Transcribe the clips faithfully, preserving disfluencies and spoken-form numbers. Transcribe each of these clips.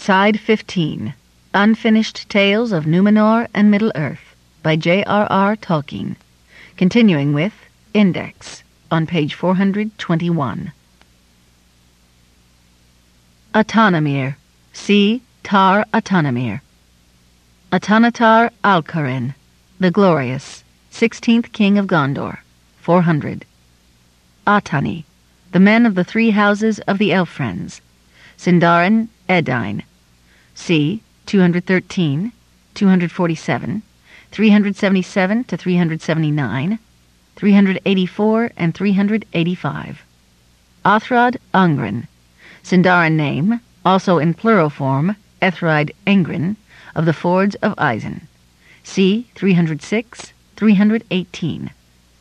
Side fifteen. Unfinished Tales of Numenor and Middle-earth by J R R Tolkien. Continuing with Index on page four hundred twenty-one. Atanamir. See Tar Atanamir. Atanatar Alcarin, the Glorious, sixteenth King of Gondor, four hundred. Atani, the men of the three houses of the Elf-friends, Sindarin Edain. C. two hundred thirteen, two hundred forty-seven, three hundred seventy-seven to three hundred seventy-nine, three hundred eighty-four and three hundred eighty-five. Athrad Angren, Sindarin name, also in plural form, Ethride Engren, of the Fords of Isen. C. three hundred six, three hundred eighteen.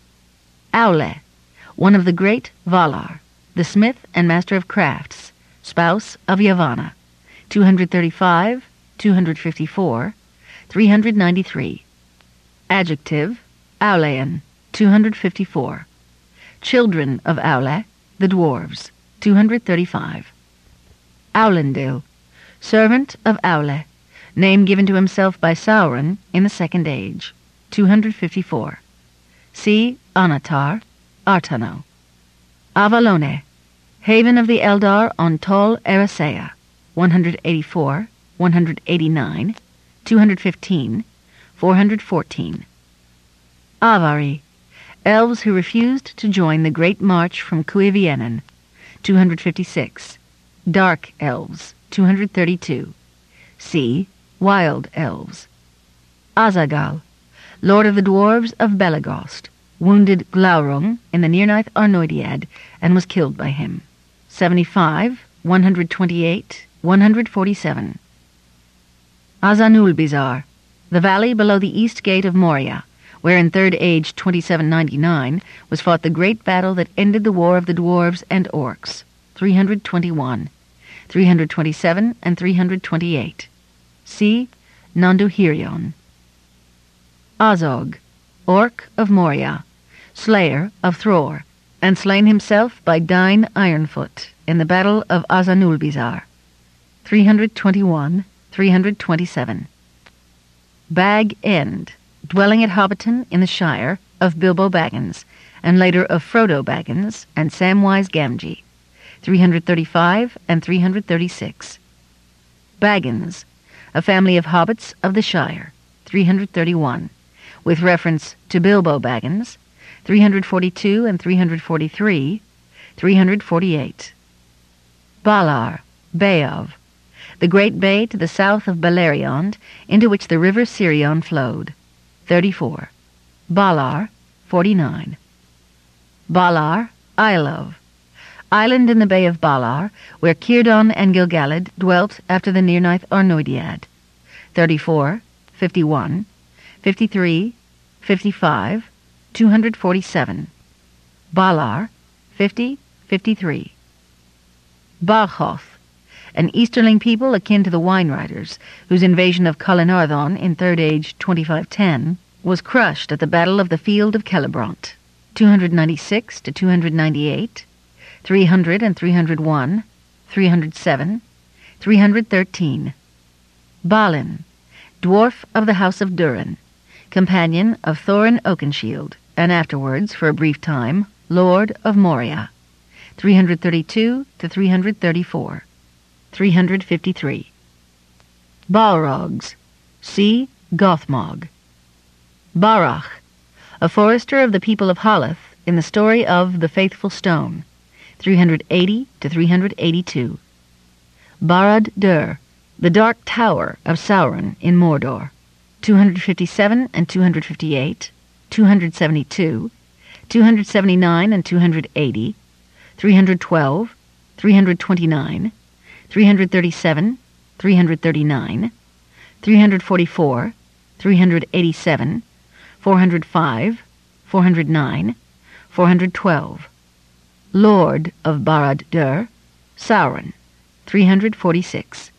Aule, one of the great Valar, the smith and master of crafts, spouse of Yavanna, two hundred thirty-five, two hundred fifty-four, three hundred ninety-three. Adjective, Aulean, two hundred fifty-four. Children of Aule, the dwarves, two hundred thirty-five. Aulendil, servant of Aule, name given to himself by Sauron in the Second Age, two hundred fifty-four. See Anatar, Artano. Avalone, haven of the Eldar on Tol Eressëa, one hundred eighty-four, one hundred eighty-nine, two hundred fifteen, four hundred fourteen. Avari, elves who refused to join the Great March from Cuiviénen, two hundred fifty-six. Dark elves, two hundred thirty-two. See Wild elves. Azagal, lord of the dwarves of Belegost, wounded Glaurung in the Nirnaeth Arnoediad and was killed by him. seventy-five, one hundred twenty-eight, one hundred forty-seven. Azanulbizar, the valley below the east gate of Moria, where in Third Age twenty-seven ninety-nine was fought the great battle that ended the War of the Dwarves and Orcs, three hundred twenty-one, three hundred twenty-seven and three hundred twenty-eight. See Nondohirion. Azog, Orc of Moria, slayer of Thror, and slain himself by Dain Ironfoot in the battle of Azanulbizar, three hundred twenty-one, three hundred twenty-seven. Bag End, dwelling at Hobbiton in the Shire of Bilbo Baggins, and later of Frodo Baggins and Samwise Gamgee, three hundred thirty-five and three hundred thirty-six. Baggins, a family of hobbits of the Shire, three hundred thirty-one, with reference to Bilbo Baggins, three hundred forty-two and three hundred forty-three, three hundred forty-eight. Balar, Bay of, the great bay to the south of Beleriand, into which the river Sirion flowed, thirty-four. Balar, forty-nine. Balar, Isle of, island in the Bay of Balar, where Círdan and Gil-galad dwelt after the Nirnaeth Arnoediad, thirty-four, fifty-one, fifty-three, fifty-five, two hundred forty-seven. Balar, fifty, fifty-three. Barchoth, an Easterling people akin to the Wine Riders, whose invasion of Calenardhon in Third Age twenty-five ten was crushed at the Battle of the Field of Celebrant, two hundred ninety-six to two hundred ninety-eight, three hundred and three hundred one, three hundred seven, three hundred thirteen. Balin, dwarf of the House of Durin, companion of Thorin Oakenshield, and afterwards, for a brief time, Lord of Moria, three hundred thirty-two to three hundred thirty-four, three hundred fifty-three. Balrogs, see Gothmog. Barach, a forester of the people of Halath in the story of The Faithful Stone, three hundred eighty to three hundred eighty-two. Barad-dûr, the Dark Tower of Sauron in Mordor, two hundred fifty-seven and two hundred fifty-eight, two hundred seventy-two, two hundred seventy-nine and two hundred eighty, three hundred twelve, three hundred twenty-nine, three hundred thirty-seven, three hundred thirty-nine, three hundred forty-four, three hundred eighty-seven, four hundred five, four hundred nine, four hundred twelve. Lord of Barad-dûr, Sauron, three hundred forty-six.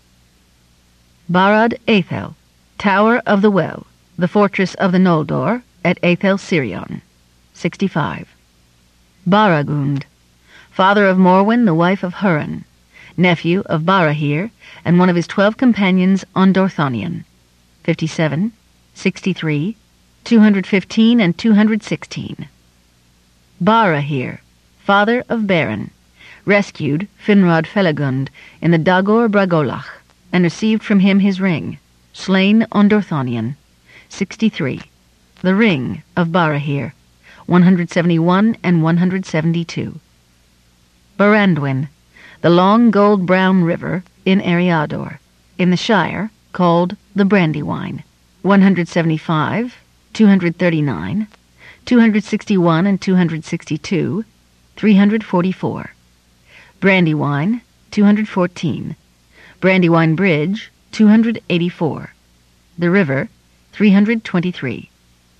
Barad Aethel, Tower of the Well, the fortress of the Noldor at Aethel Sirion, sixty-five. Baragund, father of Morwen, the wife of Hurin, nephew of Barahir, and one of his twelve companions on Dorthonion. fifty-seven, sixty-three, two hundred fifteen, and two hundred sixteen. Barahir, father of Beren, rescued Finrod Felagund in the Dagor Bragolach, and received from him his ring, slain on Dorthonion. sixty-three. The ring of Barahir, one hundred seventy-one and one hundred seventy-two. Barandwin, the long gold-brown river in Eriador, in the Shire, called the Brandywine, one hundred seventy-five, two hundred thirty-nine, two hundred sixty-one and two hundred sixty-two, three hundred forty-four. Brandywine, two hundred fourteen. Brandywine Bridge, two hundred eighty-four. The river, three hundred twenty-three.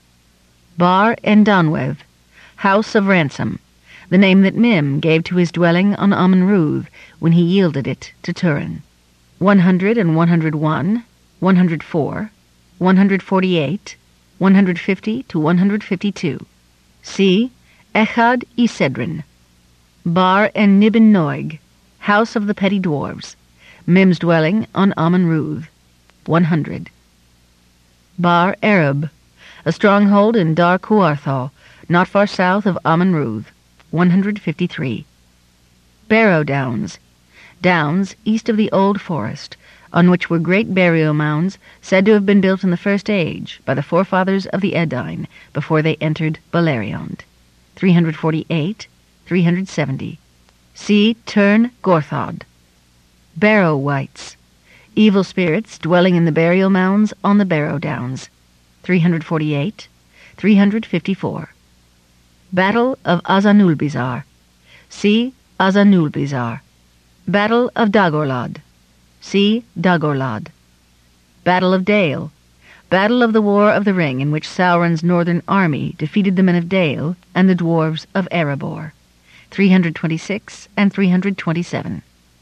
Bar Endanwev, House of Ransom, the name that Mim gave to his dwelling on Amon Ruth when he yielded it to Turin. one hundred and one hundred one, one hundred four, one hundred forty-eight, one hundred fifty to one hundred fifty-two. See Echad Isedrin. Bar en Nibin Noig, House of the Petty Dwarves, Mim's dwelling on Amon Ruth, one hundred. Bar Arab, a stronghold in Dar Cuarthal, not far south of Amon Ruth, one hundred fifty-three. Barrow Downs, downs east of the Old Forest, on which were great burial mounds said to have been built in the First Age by the forefathers of the Edain before they entered Beleriand, three hundred forty-eight, three hundred seventy. See Turn Gorthod. Barrow Wights, evil spirits dwelling in the burial mounds on the Barrow Downs, three hundred forty-eight, three hundred fifty-four. Battle of Azanulbizar. See Azanulbizar. Battle of Dagorlad. See Dagorlad. Battle of Dale. Battle of the War of the Ring, in which Sauron's northern army defeated the men of Dale and the dwarves of Erebor, three hundred twenty-six and three hundred twenty-seven.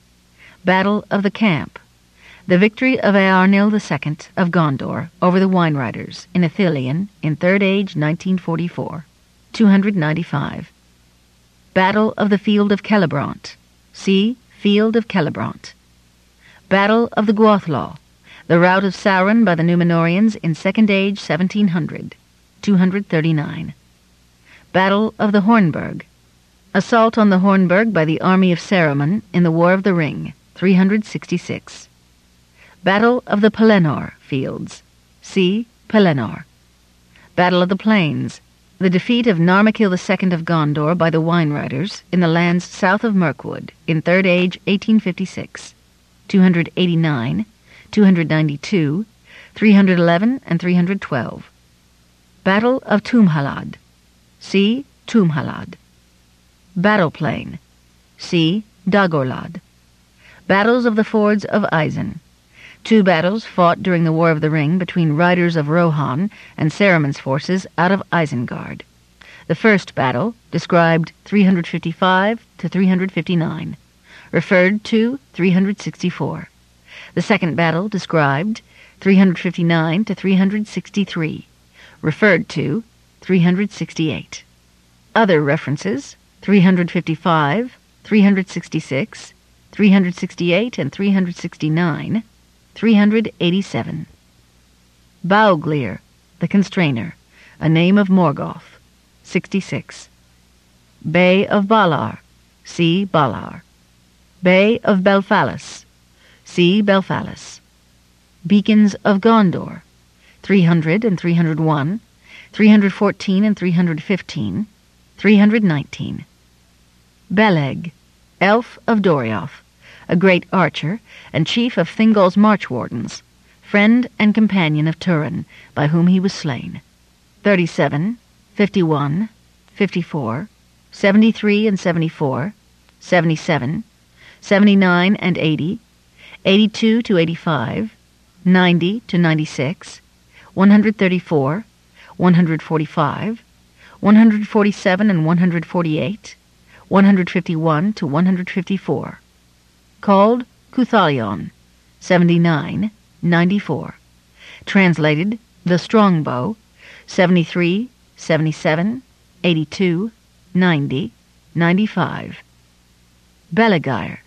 Battle of the Camp. The victory of Earnil the Second of Gondor over the Wine Riders in Ithilien in Third Age nineteen forty-four, two hundred ninety-five. Battle of the Field of Celebrant. See Field of Celebrant. Battle of the Gwathlau, the rout of Sauron by the Númenóreans in Second Age seventeen hundred, two hundred thirty-nine. Battle of the Hornburg. Assault on the Hornburg by the army of Saruman in the War of the Ring, three hundred sixty-six. Battle of the Pelennor Fields. See Pelennor. Battle of the Plains. The defeat of Narmakil the Second of Gondor by the Wine Riders in the lands south of Mirkwood in Third Age eighteen fifty-six, two hundred eighty-nine, two hundred ninety-two, three hundred eleven, and three hundred twelve. Battle of Tumhalad. See Tumhalad. Battle Plain. See Dagorlad. Battles of the Fords of Isen. Two battles fought during the War of the Ring between riders of Rohan and Saruman's forces out of Isengard. The first battle, described three hundred fifty-five to three hundred fifty-nine, referred to three hundred sixty-four. The second battle, described three hundred fifty-nine to three hundred sixty-three, referred to three hundred sixty-eight. Other references, three hundred fifty-five, three hundred sixty-six, three hundred sixty-eight, and three hundred sixty-nine, three hundred eighty-seven. Bauglir, the Constrainer, a name of Morgoth, sixty-six. Bay of Balar, see Balar. Bay of Belfalis, see Belfalis. Beacons of Gondor, three hundred and three hundred one, three hundred fourteen and three hundred fifteen, three hundred nineteen. Beleg, Elf of Dorioth, a great archer and chief of Thingol's Marchwardens, friend and companion of Turin, by whom he was slain. thirty-seven, fifty-one, fifty-four, seventy-three and seventy-four, seventy-seven, seventy-nine and eighty, eighty-two to eighty-five, ninety to ninety-six, one hundred thirty-four, one hundred forty-five, one hundred forty-seven and one hundred forty-eight, one hundred fifty-one to one hundred fifty-four. Called Cuthalion, seventy-nine, ninety-four. Translated The Strongbow, seventy-three, seventy-seven, eighty-two, ninety, ninety-five. Belegair,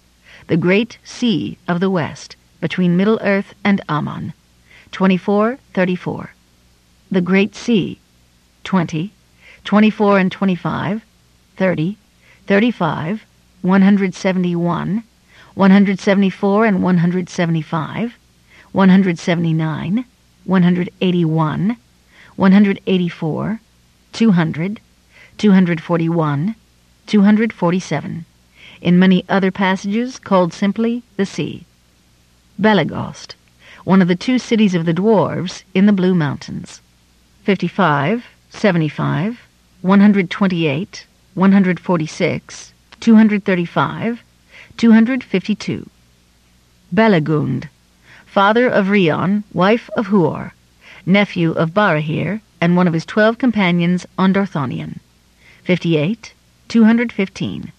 the great sea of the west, between Middle-earth and Ammon. twenty-four, thirty-four. The great sea. twenty, twenty-four and twenty-five, thirty, thirty-five, one hundred seventy-one, one hundred seventy-four and one hundred seventy-five, one hundred seventy-nine, one hundred eighty-one, one hundred eighty-four, two hundred, two hundred forty-one, two hundred forty-seven, in many other passages called simply the sea. Belegost, one of the two cities of the dwarves in the Blue Mountains. fifty-five, seventy-five, one hundred twenty-eight, one hundred forty-six, two hundred thirty-five, two hundred fifty-two. Belegund, father of Rion, wife of Huor, nephew of Barahir, and one of his twelve companions on Dorthonion. fifty-eight, two hundred fifteen.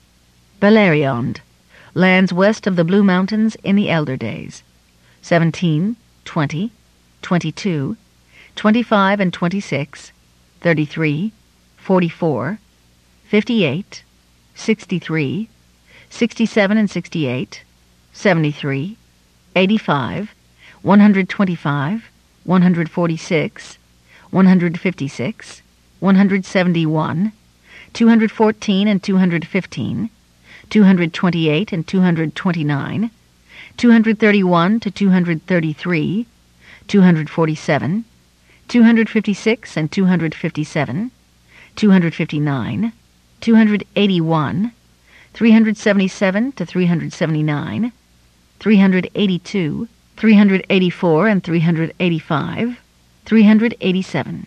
Beleriond, lands west of the Blue Mountains in the elder days. seventeen, twenty, twenty-two, twenty-five and twenty-six, thirty-three, forty-four, fifty-eight, sixty-three, sixty-seven and sixty-eight, seventy-three, eighty-five, one hundred twenty-five, one hundred forty-six, one hundred fifty-six, one hundred seventy-one, two hundred fourteen and two hundred fifteen, two hundred twenty-eight and two hundred twenty-nine, two hundred thirty-one to two hundred thirty-three, two hundred forty-seven, two hundred fifty-six and two hundred fifty-seven, two hundred fifty-nine, two hundred eighty-one, three hundred seventy-seven to three hundred seventy-nine, three hundred eighty-two, three hundred eighty-four and three hundred eighty-five, three hundred eighty-seven.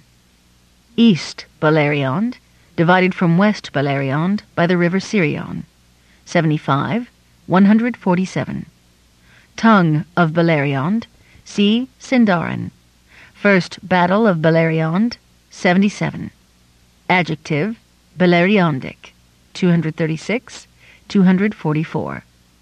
East Beleriond, divided from West Beleriond by the river Sirion. seventy-five, one hundred forty-seven. Tongue of Beleriond, see Sindarin. First Battle of Beleriond, seventy-seven. Adjective, Beleriondic, two hundred thirty-six, two hundred forty-four.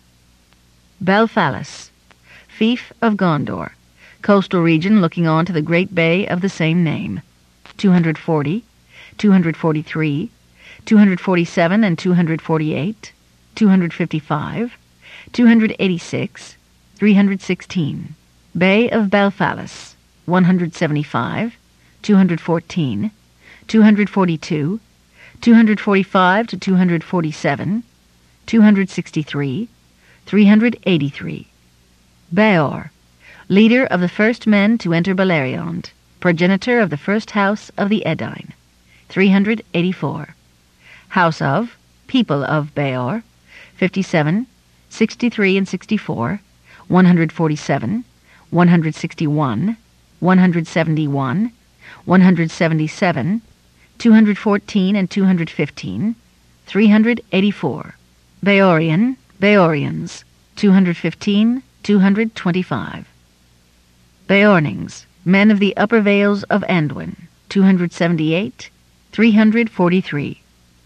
Belfalis, fief of Gondor, coastal region looking on to the great bay of the same name. two hundred forty, two hundred forty-three, two hundred forty-seven and two hundred forty-eight, two hundred fifty-five, two hundred eighty-six, three hundred sixteen. Bay of Belfalis, one hundred seventy-five, two hundred fourteen, two hundred forty-two, two hundred forty-five to two hundred forty-seven, two hundred sixty-three, three hundred eighty-three. Beor, leader of the first men to enter Beleriond, progenitor of the first house of the Edain, three hundred eighty-four. House of, people of Beor, fifty-seven, sixty-three and sixty-four, one hundred forty-seven, one hundred sixty-one, one hundred seventy-one, one hundred seventy-seven, two hundred fourteen and two hundred fifteen, three hundred eighty-four. Beorian, Beorians, two hundred fifteen, two hundred twenty-five. Beornings, men of the upper vales of Anduin, two hundred seventy-eight, three hundred forty-three.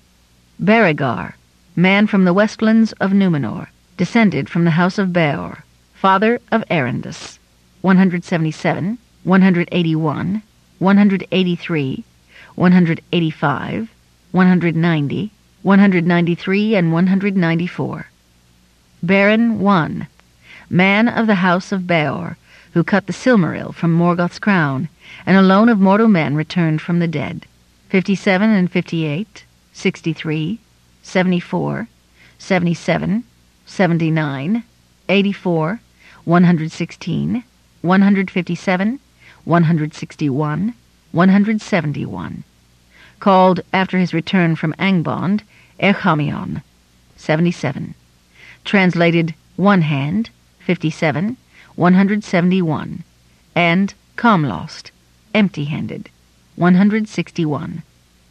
Beregar, man from the westlands of Numenor, descended from the house of Beor, father of Erendus, one hundred seventy-seven, one hundred eighty-one, one hundred eighty-three, one hundred eighty-five, one hundred ninety, one hundred ninety-three, and one hundred ninety-four. Baron one, man of the house of Beor, who cut the Silmaril from Morgoth's crown, and alone of mortal men returned from the dead. fifty-seven and fifty-eight, sixty-three, seventy-four, seventy-seven, seventy-nine, eighty-four, one hundred sixteen, one hundred fifty-seven, one hundred sixty-one, one hundred seventy-one. Called, after his return from Angband, Erchamion, seventy-seven. Translated, one hand, fifty-seven, one hundred seventy-one, and Comlost, empty-handed, one hundred sixty-one.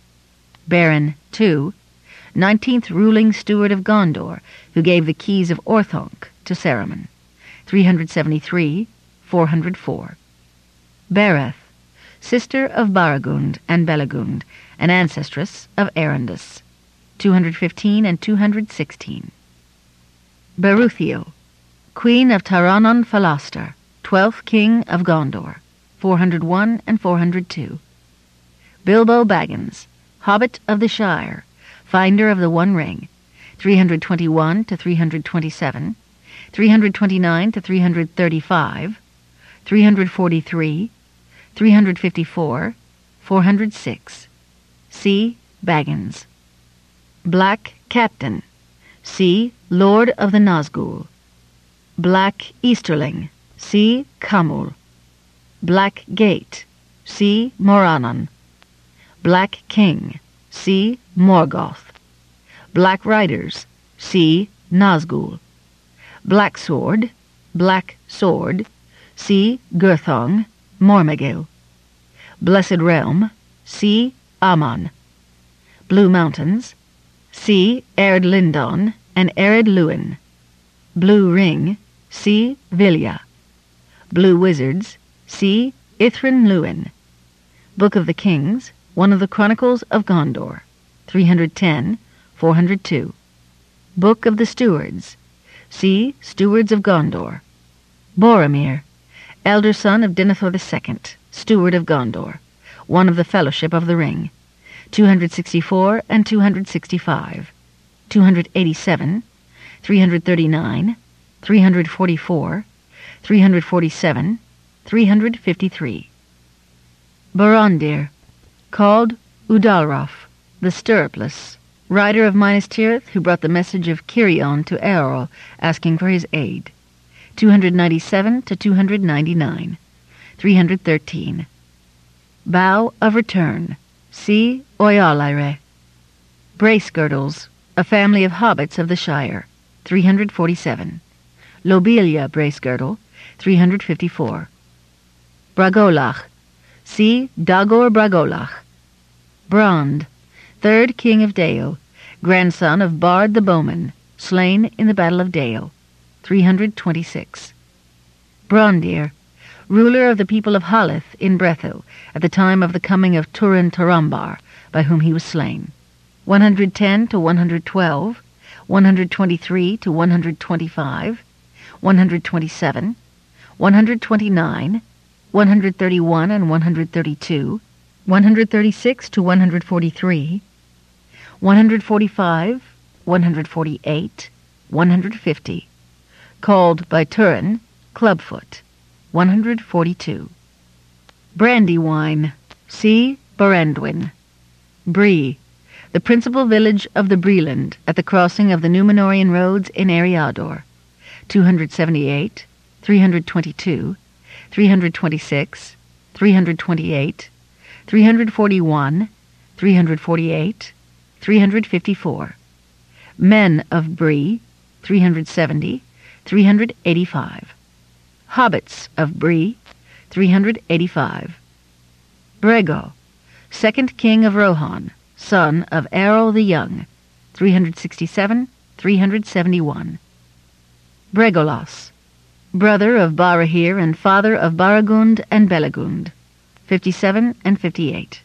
Baron two, nineteenth ruling steward of Gondor, who gave the keys of Orthanc to Saruman, three hundred seventy-three, four hundred four. Bereth, sister of Baragund and Belegund, an ancestress of Erendus, two hundred fifteen and two hundred sixteen. Beruthiel, queen of Taranon Falastar, twelfth king of Gondor, four hundred one and four hundred two. Bilbo Baggins, hobbit of the Shire, finder of the One Ring, three hundred twenty-one to three hundred twenty-seven, three hundred twenty-nine to three hundred thirty-five, three hundred forty-three, three hundred fifty-four, four hundred six. C. Baggins. Black Captain. C. Lord of the Nazgul. Black Easterling. C. Kamul. Black Gate. C. Moranon. Black King. C. Morgoth. Black Riders. C. Nazgul. Black Sword. Black Sword. C. Gurthong. Mormegil. Blessed Realm. C. Aman. Blue Mountains. C. Ered Lindon and Ered Luin. Blue Ring. C. Vilya. Blue Wizards. C. Ithrin Luin. Book of the Kings. One of the Chronicles of Gondor. three hundred ten, four hundred two. Book of the Stewards. C. Stewards of Gondor. Boromir. Elder son of Denethor the Second, Steward of Gondor. One of the Fellowship of the Ring. two hundred sixty-four and two hundred sixty-five. two hundred eighty-seven. three hundred thirty-nine. three hundred forty-four. three hundred forty-seven. three hundred fifty-three. Borondir. Called Udalroth, the Stirrupless, rider of Minas Tirith who brought the message of Kirion to Eorl, asking for his aid. two hundred ninety-seven to two hundred ninety-nine. three hundred thirteen. Bow of Return. C. Oialaire. Brace Girdles, a family of hobbits of the Shire. three hundred forty-seven. Lobelia Brace Girdle. three hundred fifty-four. Bragolach. C. Dagor Bragolach. Brand, third King of Dale, grandson of Bard the Bowman, slain in the Battle of Dale. three hundred twenty-six. Brondir, ruler of the people of Haleth in Brethil, at the time of the coming of Turin Turambar, by whom he was slain. one hundred ten to one hundred twelve, one hundred twenty-three to one hundred twenty-five, one hundred twenty-seven, one hundred twenty-nine, one hundred thirty-one and one hundred thirty-two, one hundred thirty-six to one hundred forty-three, one hundred forty-five, one hundred forty-eight, one hundred fifty. Called by Turin, Clubfoot. one hundred forty-two. Brandywine. C. Barandwin. Bree, the principal village of the Breeland at the crossing of the Númenórean roads in Eriador. two hundred seventy-eight, three hundred twenty-two, three hundred twenty-six, three hundred twenty-eight, three hundred forty-one, three hundred forty-eight, three hundred fifty-four. Men of Bree, three hundred seventy, three hundred eighty-five. Hobbits of Bree, three hundred eighty-five. Brego, second king of Rohan, son of Eorl the Young, three hundred sixty-seven, three hundred seventy-one. Bregolas, brother of Barahir and father of Baragund and Belagund, fifty-seven and fifty-eight.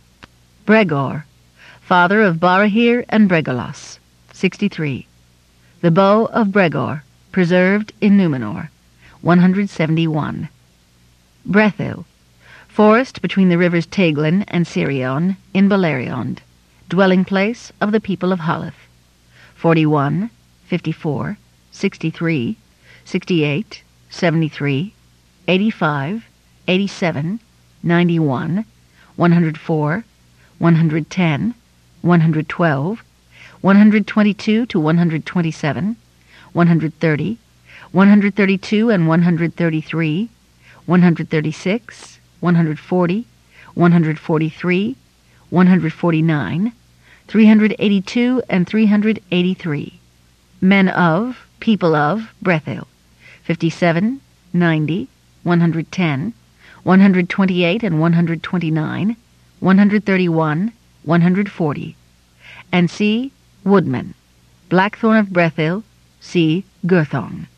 Bregor, father of Barahir and Bregolas, sixty-three. The bow of Bregor, preserved in Númenor, one hundred seventy-one. Brethil, forest between the rivers Teglin and Sirion in Beleriand, dwelling place of the people of Haleth, forty-one, fifty-four, sixty-three, sixty-eight, seventy-three, eighty-five, eighty-seven, ninety-one, one hundred four, one hundred ten, one hundred twelve, one hundred twenty-two to one hundred twenty-seven, one hundred thirty, one hundred thirty-two and one hundred thirty-three, one hundred thirty-six, one hundred forty, one hundred forty-three, one hundred forty-nine, three hundred eighty-two and three hundred eighty-three. Men of, people of, Brethil, fifty-seven, ninety, one hundred ten, one hundred twenty-eight and one hundred twenty-nine, one hundred thirty-one, one hundred forty. And C. Woodman, Blackthorn of Brethil, C. Gurthong.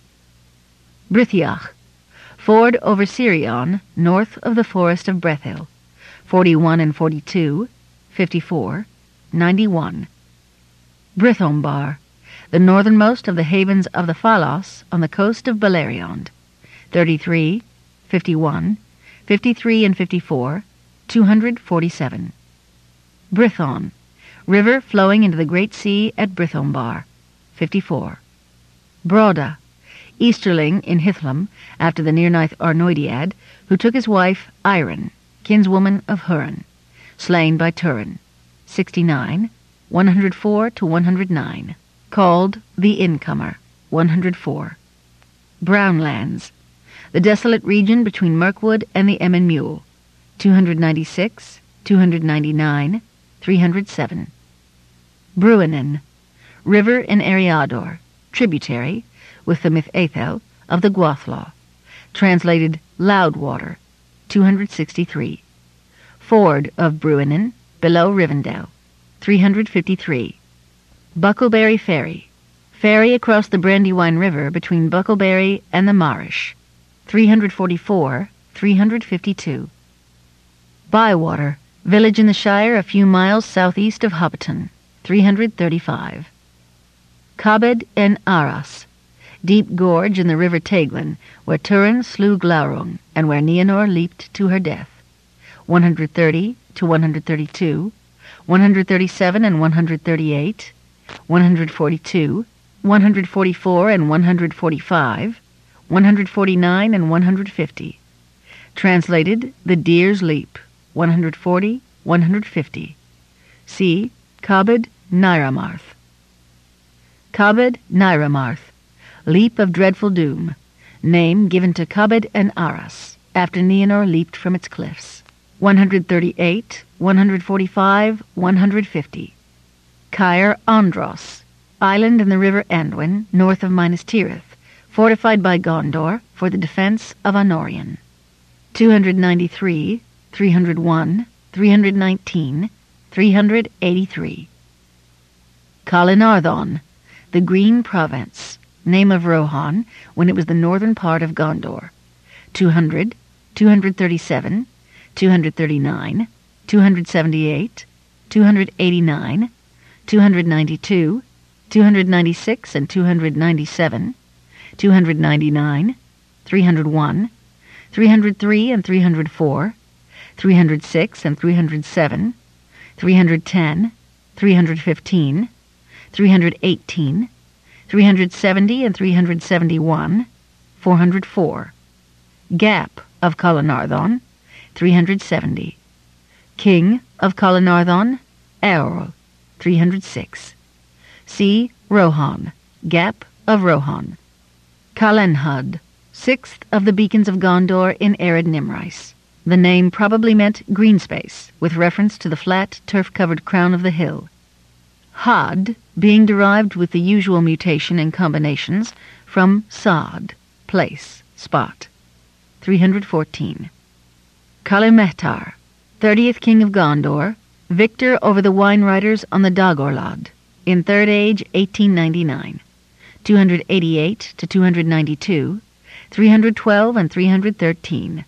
Brithiach, ford over Sirion, north of the forest of Brethil, forty-one and forty-two, fifty-four, ninety-one. Brithombar, the northernmost of the havens of the Falos on the coast of Beleriand, thirty-three, fifty-one, fifty-three and fifty-four, two hundred forty-seven. Brithon, river flowing into the great sea at Brithombar, fifty-four. Broda, Easterling in Hithlum, after the Nirnaeth Arnoediad, who took his wife Iron, kinswoman of Hurin, slain by Turin, sixty-nine, one hundred four to one hundred nine, called the Incomer, one hundred four. Brownlands, the desolate region between Mirkwood and the Emmen Mule, two hundred ninety-six, two hundred ninety-nine, three hundred seven. Bruinen, river in Eriador, tributary, with the Myth Aethel, of the Gwathlaw, translated Loudwater, two hundred sixty-three. Ford of Bruinen, below Rivendell, three hundred fifty-three. Buckleberry Ferry, ferry across the Brandywine River between Buckleberry and the Marish, three hundred forty-four, three hundred fifty-two. Bywater, village in the Shire a few miles southeast of Hobbiton, three hundred thirty-five. Cabed en Aras, deep gorge in the river Teglin, where Turin slew Glaurung, and where Nienor leaped to her death, one hundred thirty to one hundred thirty-two, one hundred thirty-seven and one hundred thirty-eight, one hundred forty-two, one hundred forty-four and one hundred forty-five, one hundred forty-nine and one hundred fifty. Translated The Deer's Leap, one hundred forty, one hundred fifty. See Cabed Nairamarth. Cabed Nairamarth, leap of dreadful doom, name given to Cabed en Aras, after Nienor leaped from its cliffs, one hundred thirty-eight, one hundred forty-five, one hundred fifty. Caer Andros, island in the river Anduin, north of Minas Tirith, fortified by Gondor for the defense of Anorion, two hundred ninety-three, three hundred one, three hundred nineteen, three hundred eighty-three. Calenardhon, the Green Province, name of Rohan when it was the northern part of Gondor, two hundred, two hundred thirty-seven, two hundred thirty-nine, two hundred seventy-eight, two hundred eighty-nine, two hundred ninety-two, two hundred ninety-six and two hundred ninety-seven, two hundred ninety-nine, three hundred one, three hundred three and three hundred four, three hundred six and three hundred seven, three hundred ten, three hundred fifteen, three hundred eighteen, three hundred seventy and three hundred seventy-one, four hundred four. Gap of Calenardhon, three hundred seventy. King of Calenardhon, Eorl, three hundred six. See Rohan, Gap of Rohan. Calenhad, sixth of the beacons of Gondor in Ered Nimrais. The name probably meant green space, with reference to the flat, turf-covered crown of the hill. Had, being derived with the usual mutation and combinations from Sod, place, spot, three hundred fourteen. Kalimehtar, thirtieth king of Gondor, victor over the Wine Riders on the Dagorlad, in Third Age eighteen ninety-nine, two hundred eighty-eight to two hundred ninety-two, three hundred twelve and three hundred thirteen.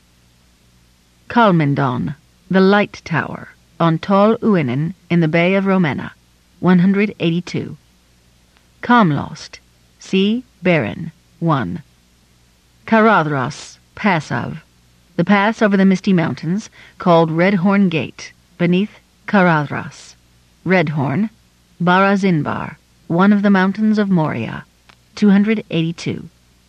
Kalmendon, the Light Tower, on Tol Uinen in the Bay of Romena, one hundred eighty-two. Kamlost, see Beren, one. Caradhras, pass of, the pass over the Misty Mountains, called Redhorn Gate, beneath Caradhras. Redhorn, Bara-Zinbar, one of the mountains of Moria, two hundred eighty-two.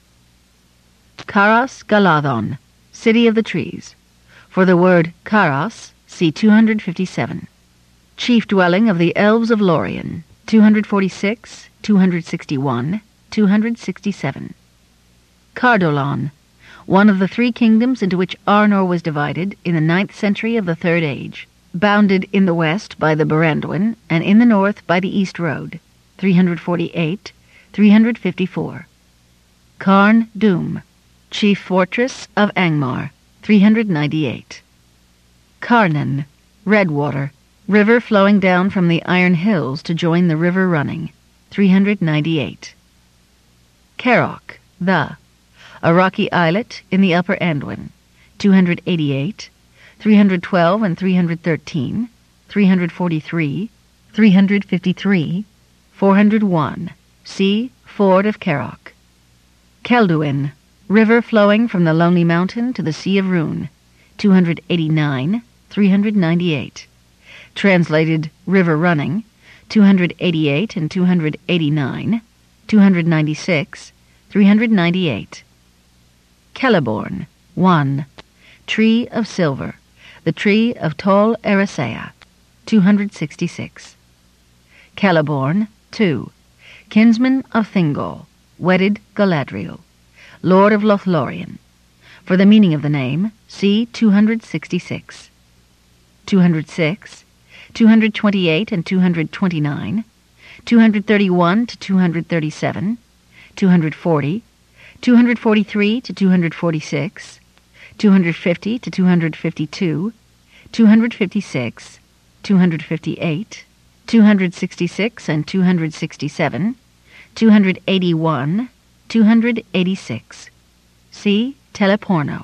Caras Galadhon, city of the trees. For the word Caras, see two hundred fifty-seven. Chief dwelling of the Elves of Lorien, two hundred forty-six, two hundred sixty-one, two hundred sixty-seven. Cardolan, one of the three kingdoms into which Arnor was divided in the ninth century of the Third Age, bounded in the west by the Barandwin and in the north by the East Road, three hundred forty-eight, three hundred fifty-four. Carn Dûm, chief fortress of Angmar, three hundred ninety-eight. Carnan, Redwater, river flowing down from the Iron Hills to join the River Running, three hundred ninety-eight. Carrock, the, a rocky islet in the Upper Anduin, two hundred eighty-eight, three hundred twelve and three hundred thirteen, three hundred forty-three, three hundred fifty-three, four hundred one. See Ford of Carrock. Kelduin, river flowing from the Lonely Mountain to the Sea of Rune, two hundred eighty-nine, three hundred ninety-eight. Translated River Running, two hundred eighty-eight and two hundred eighty-nine, two hundred ninety-six, three hundred ninety-eight. Celeborn, one. Tree of silver, the tree of Tol Eressëa, two hundred sixty-six. Celeborn, two. Kinsman of Thingol, wedded Galadriel, Lord of Lothlorien. For the meaning of the name, see two hundred sixty-six. two hundred six, two hundred twenty-eight and two hundred twenty-nine, two hundred thirty-one to two hundred thirty-seven, two hundred forty, two hundred forty-three to two hundred forty-six, two hundred fifty to two hundred fifty-two, two hundred fifty-six, two hundred fifty-eight, two hundred sixty-six and two hundred sixty-seven, two hundred eighty-one, two hundred eighty-six. See Teleporno.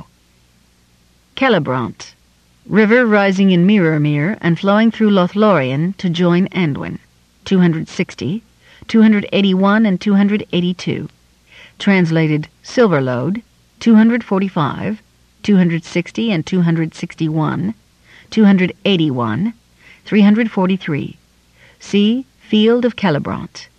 Celebrant, river rising in Mirrormere and flowing through Lothlorien to join Anduin, two hundred sixty, two hundred eighty-one and two hundred eighty-two. Translated Silverlode, two hundred forty-five, two hundred sixty and two hundred sixty-one, two hundred eighty-one, three hundred forty-three. See Field of Celebrant.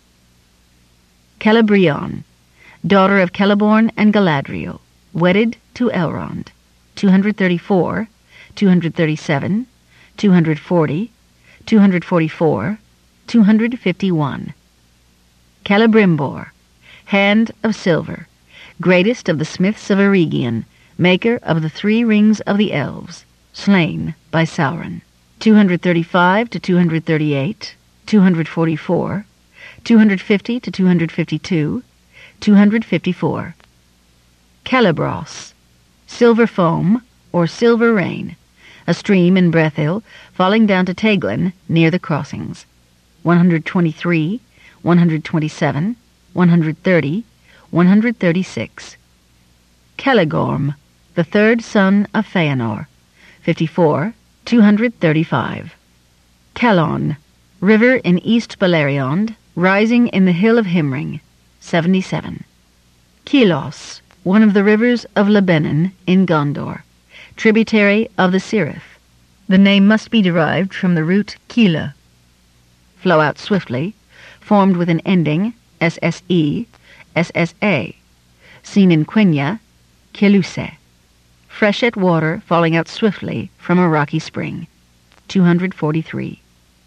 Celebrion, daughter of Celeborn and Galadriel, wedded to Elrond, two hundred thirty-four, two hundred thirty-seven, two hundred forty, two hundred forty-four, two hundred fifty-one. Celebrimbor, hand of silver, greatest of the smiths of Eregion, maker of the three rings of the elves, slain by Sauron, two hundred thirty-five to two hundred thirty-eight, two hundred forty-four, two hundred fifty to two hundred fifty-two, two hundred fifty-four. Calibros, silver foam, or silver rain, a stream in Brethil falling down to Teglin near the crossings, one hundred twenty-three, one hundred twenty-seven, one hundred thirty, one hundred thirty-six. Celegorm, the third son of Feanor, fifty-four, two hundred thirty-five. Calon, river in East Beleriand, rising in the hill of Himring, seventy-seven. Kilos, one of the rivers of Lebanon in Gondor, tributary of the Sirith. The name must be derived from the root Kila. Flow out swiftly, formed with an ending S S E, S S A, seen in Quenya, Keluse. Freshet water falling out swiftly from a rocky spring, two hundred forty-three.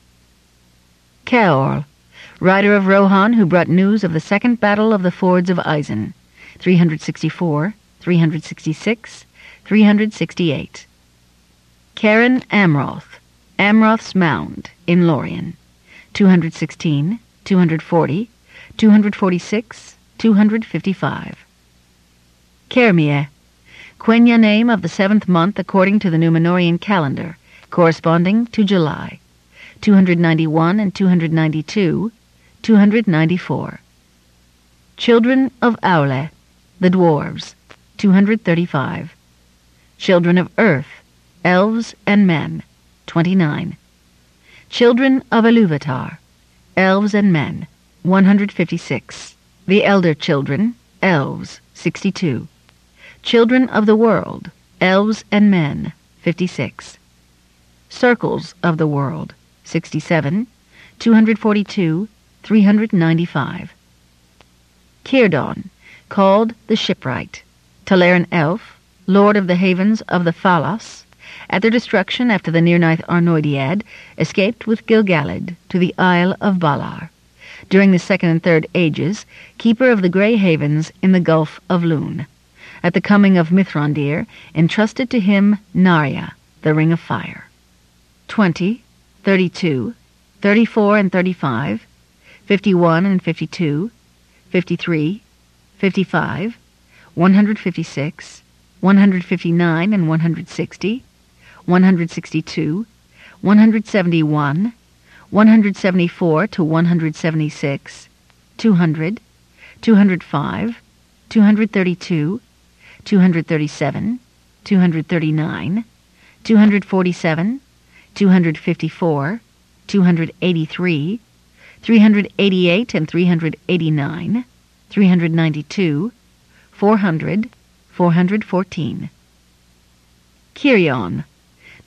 Caorl, rider of Rohan who brought news of the second battle of the fords of Isen, three hundred sixty-four, three hundred sixty-six, three hundred sixty-eight. Cairn Amroth, Amroth's Mound in Lorien, two hundred sixteen, two hundred forty, two hundred forty-six, two hundred fifty-five. Kermie, Quenya name of the seventh month according to the Númenórean calendar, corresponding to July, two hundred ninety-one and two hundred ninety-two, two hundred ninety-four. Children of Aule, the dwarves, two hundred thirty-five. Children of Earth, elves and men, twenty-nine. Children of Iluvatar, elves and men, one hundred fifty-six. The elder children, elves, sixty-two. Children of the world, elves and men, fifty-six. Circles of the world, sixty-seven, two hundred forty-two, three hundred ninety-five. Círdan, called the Shipwright, Teleran elf, lord of the havens of the Falas, at their destruction after the Nirnaeth Arnoediad, escaped with Gil-galad to the Isle of Valar. During the second and third ages, keeper of the grey havens in the Gulf of Lune. At the coming of Mithrandir, entrusted to him Narya, the Ring of Fire. Twenty, thirty-two, thirty-four and thirty-five, fifty-one and fifty-two, fifty-three, fifty-five, one hundred fifty-six, one hundred fifty-nine and one hundred sixty, one hundred sixty-two, one hundred seventy-one, one hundred seventy-four to one hundred seventy-six, two hundred, two hundred five, two hundred thirty-two, two hundred thirty-seven, two hundred thirty-nine, two hundred forty-seven, two hundred fifty-four, two hundred eighty-three, three hundred eighty-eight and three hundred eighty-nine, three hundred ninety-two, four hundred, four hundred fourteen. Kirion,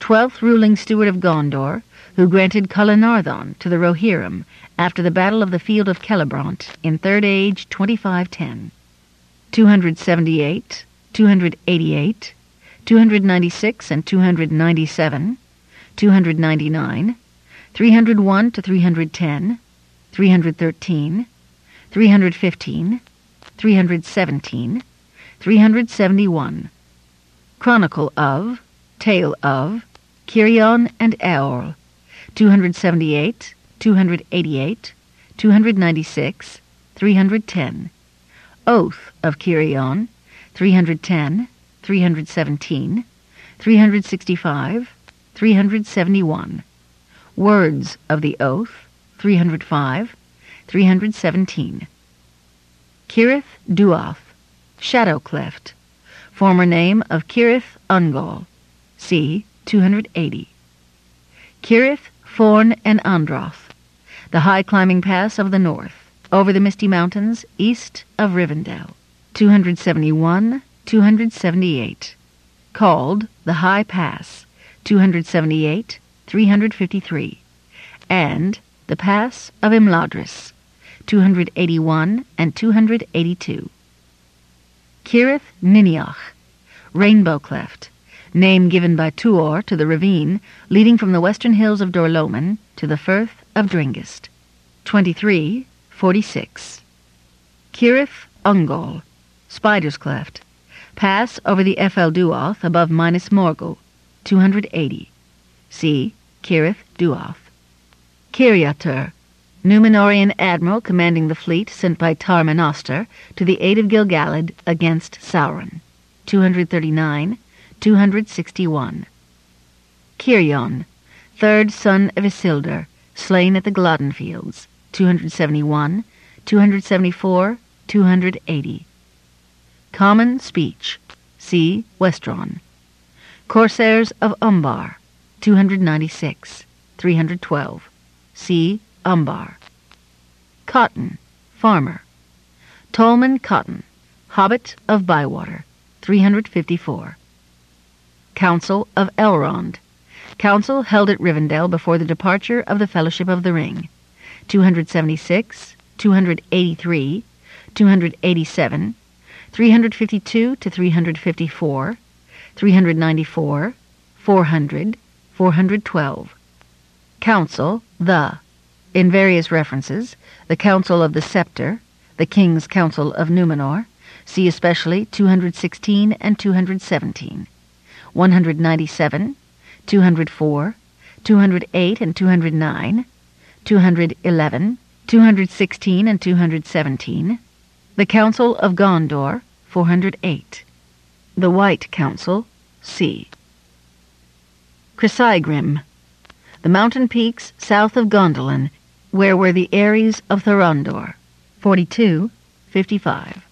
twelfth ruling steward of Gondor, who granted Calenarthon to the Rohirrim after the Battle of the Field of Celebrant in Third Age twenty-five ten. two hundred seventy-eight, two hundred eighty-eight, two hundred ninety-six and two hundred ninety-seven, two hundred ninety-nine, three hundred one to three hundred ten, three hundred thirteen, three hundred fifteen, three hundred seventeen, three hundred seventy-one. Chronicle of, Tale of, Kirion and Eorl, two hundred seventy-eight, two hundred eighty-eight, two hundred ninety-six, three hundred ten. Oath of Kirion, three hundred ten, three hundred seventeen, three hundred sixty-five, three hundred seventy-one. Words of the Oath, three hundred five, three hundred seventeen. Cirith Duath, Shadow Cleft, former name of Cirith Ungol, c. two hundred eighty. Cirith, Forn, and Androth, the high climbing pass of the north, over the misty mountains east of Rivendell, two hundred seventy-one, two hundred seventy-eight. Called the High Pass, two hundred seventy-eight, three hundred fifty-three. And the Pass of Imladris, two hundred eighty-one and two hundred eighty-two. Cirith Ninioch, Rainbow Cleft, name given by Tuor to the ravine leading from the western hills of Dorloman to the firth of Dringist, twenty-three forty-six. Cirith Ungol, Spider's Cleft, pass over the Ephel Duoth above Minas Morgul, two hundred eighty. See Cirith Duoth. Kiriatur, Númenorian admiral commanding the fleet sent by Tar-Menoster to the aid of Gil-galad against Sauron, two hundred thirty-nine, two hundred sixty-one. Kirion, third son of Isildur, slain at the Glodden Fields, two hundred seventy-one, two hundred seventy-four, two hundred eighty. Common Speech, see Westron. Corsairs of Umbar, two hundred ninety-six, three hundred twelve, see Umbar. Cotton, Farmer. Tolman Cotton, Hobbit of Bywater, three hundred fifty-four. Council of Elrond, council held at Rivendell before the departure of the Fellowship of the Ring, two hundred seventy-six, two hundred eighty-three, two hundred eighty-seven, three hundred fifty-two to three hundred fifty-four, three hundred ninety-four, four hundred, four hundred twelve. Council, the, in various references, the Council of the Scepter, the King's Council of Númenor, see especially two hundred sixteen and two hundred seventeen, one hundred ninety-seven, two hundred four, two hundred eight and two hundred nine, two hundred eleven, two hundred sixteen and two hundred seventeen, the Council of Gondor, four hundred eight, the White Council, c. Chrysaegrim, the mountain peaks south of Gondolin, where were the Aeries of Thorondor, forty-two fifty-five.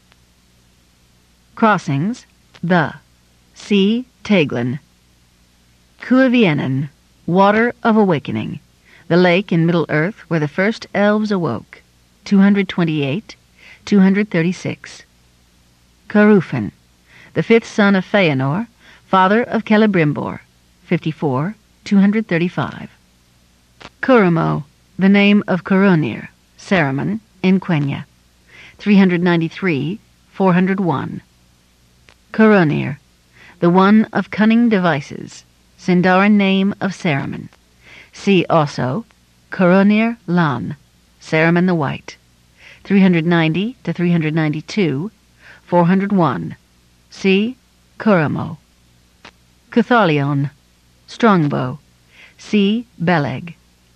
Crossings, the, c. Teglin. Cuavienen, Water of Awakening, the lake in Middle-earth where the first elves awoke, two hundred twenty-eight, two hundred thirty-six. Carúphan, the fifth son of Feanor, father of Celebrimbor, fifty-four, two hundred thirty-five. Curamo, the name of Coronir, Saruman, in Quenya, three hundred ninety-three, four hundred one. Coronir, the one of cunning devices, Sindarin name of Saruman. See also Coronir Lan, Saruman the White, three hundred ninety to three hundred ninety-two, four hundred one. See Curamo. Cuthalion, Strongbow. See Beleg.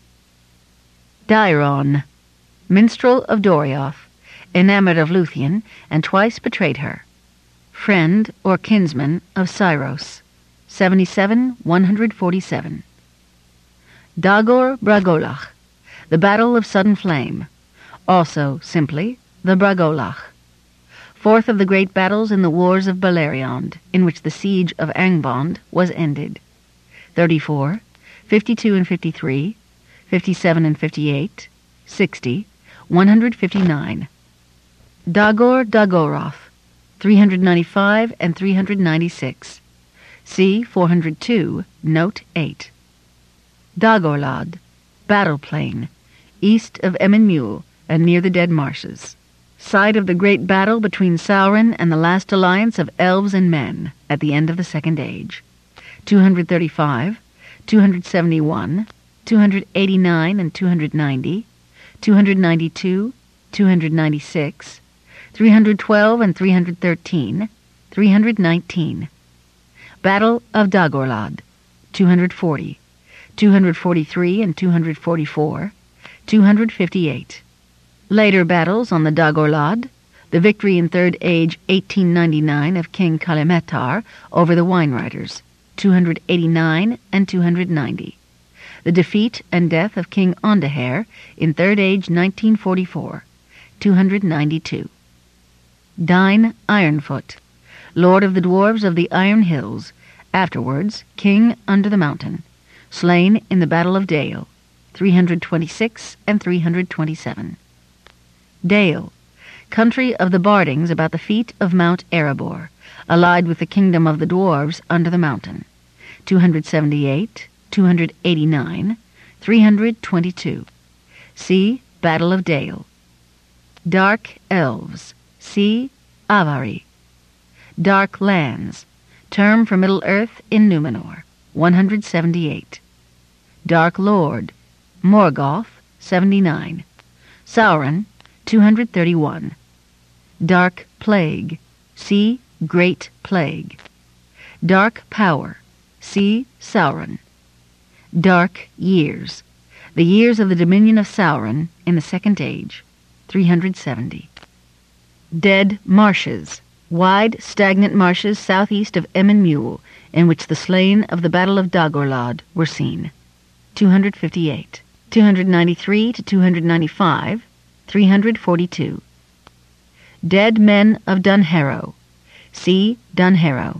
Dairon, minstrel of Dorioth, enamored of Luthien, and twice betrayed her. Friend or kinsman of Syros, seventy-seven, one hundred forty-seven. Dagor Bragolach, the Battle of Sudden Flame, also simply the Bragolach, fourth of the great battles in the Wars of Beleriand, in which the siege of Angband was ended. thirty-four, fifty-two and fifty-three, fifty-seven and fifty-eight, sixty, one hundred fifty-nine. Dagor Dagoroth, three hundred ninety-five and three hundred ninety-six. See four hundred two, Note eight. Dagorlad, battle plain, east of Emyn Muil and near the Dead Marshes. Site of the great battle between Sauron and the last alliance of elves and men at the end of the Second Age. two hundred thirty-five, two hundred seventy-one, two hundred eighty-nine and two hundred ninety, two hundred ninety-two, two hundred ninety-six, three hundred twelve and three hundred thirteen, three hundred nineteen. Battle of Dagorlad, two hundred forty, two hundred forty-three and two hundred forty-four, two hundred fifty-eight. Later battles on the Dagorlad, the victory in Third Age eighteen ninety-nine of King Kalimetar over the Wine Riders, two hundred eighty-nine and two hundred ninety. The defeat and death of King Ondaher in Third Age nineteen forty-four, two hundred ninety-two. Dain Ironfoot, Lord of the Dwarves of the Iron Hills, afterwards King under the Mountain, slain in the Battle of Dale, three hundred twenty-six and three hundred twenty-seven. Dale, country of the Bardings about the feet of Mount Erebor, allied with the kingdom of the dwarves under the mountain, two hundred seventy-eight, two hundred eighty-nine, three hundred twenty-two. See Battle of Dale. Dark Elves, see Avari. Dark Lands, term for Middle-earth in Numenor, one hundred seventy-eight. Dark Lord, Morgoth, seventy-nine. Sauron, two hundred thirty-one. Dark Plague, see Great Plague. Dark Power, see Sauron. Dark Years, the years of the dominion of Sauron in the Second Age, three hundred seventy. Dead Marshes, wide, stagnant marshes southeast of Emyn Muil, in which the slain of the Battle of Dagorlad were seen, two hundred fifty-eight. two hundred ninety-three to two hundred ninety-five, three hundred forty-two. Dead Men of Dunharrow, see Dunharrow.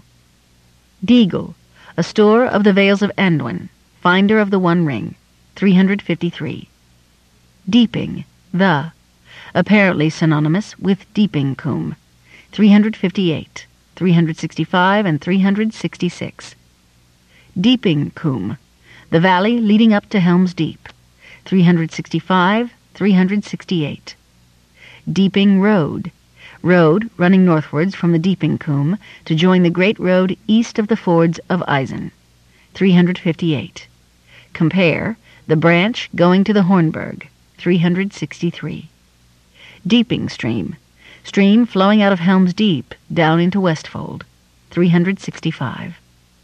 Deagle, a store of the Vales of Anduin, finder of the One Ring, three hundred fifty-three. Deeping, the, apparently synonymous with Deepingcombe, three hundred fifty-eight, three hundred sixty-five, and three hundred sixty-six. Deepingcombe, the valley leading up to Helm's Deep, three hundred sixty-five, three hundred sixty-eight. Deeping Road, road running northwards from the Deepingcombe to join the great road east of the fords of Isen, three hundred fifty-eight. Compare the branch going to the Hornburg, three hundred sixty-three. Deeping Stream, stream flowing out of Helm's Deep down into Westfold, three hundred sixty-five.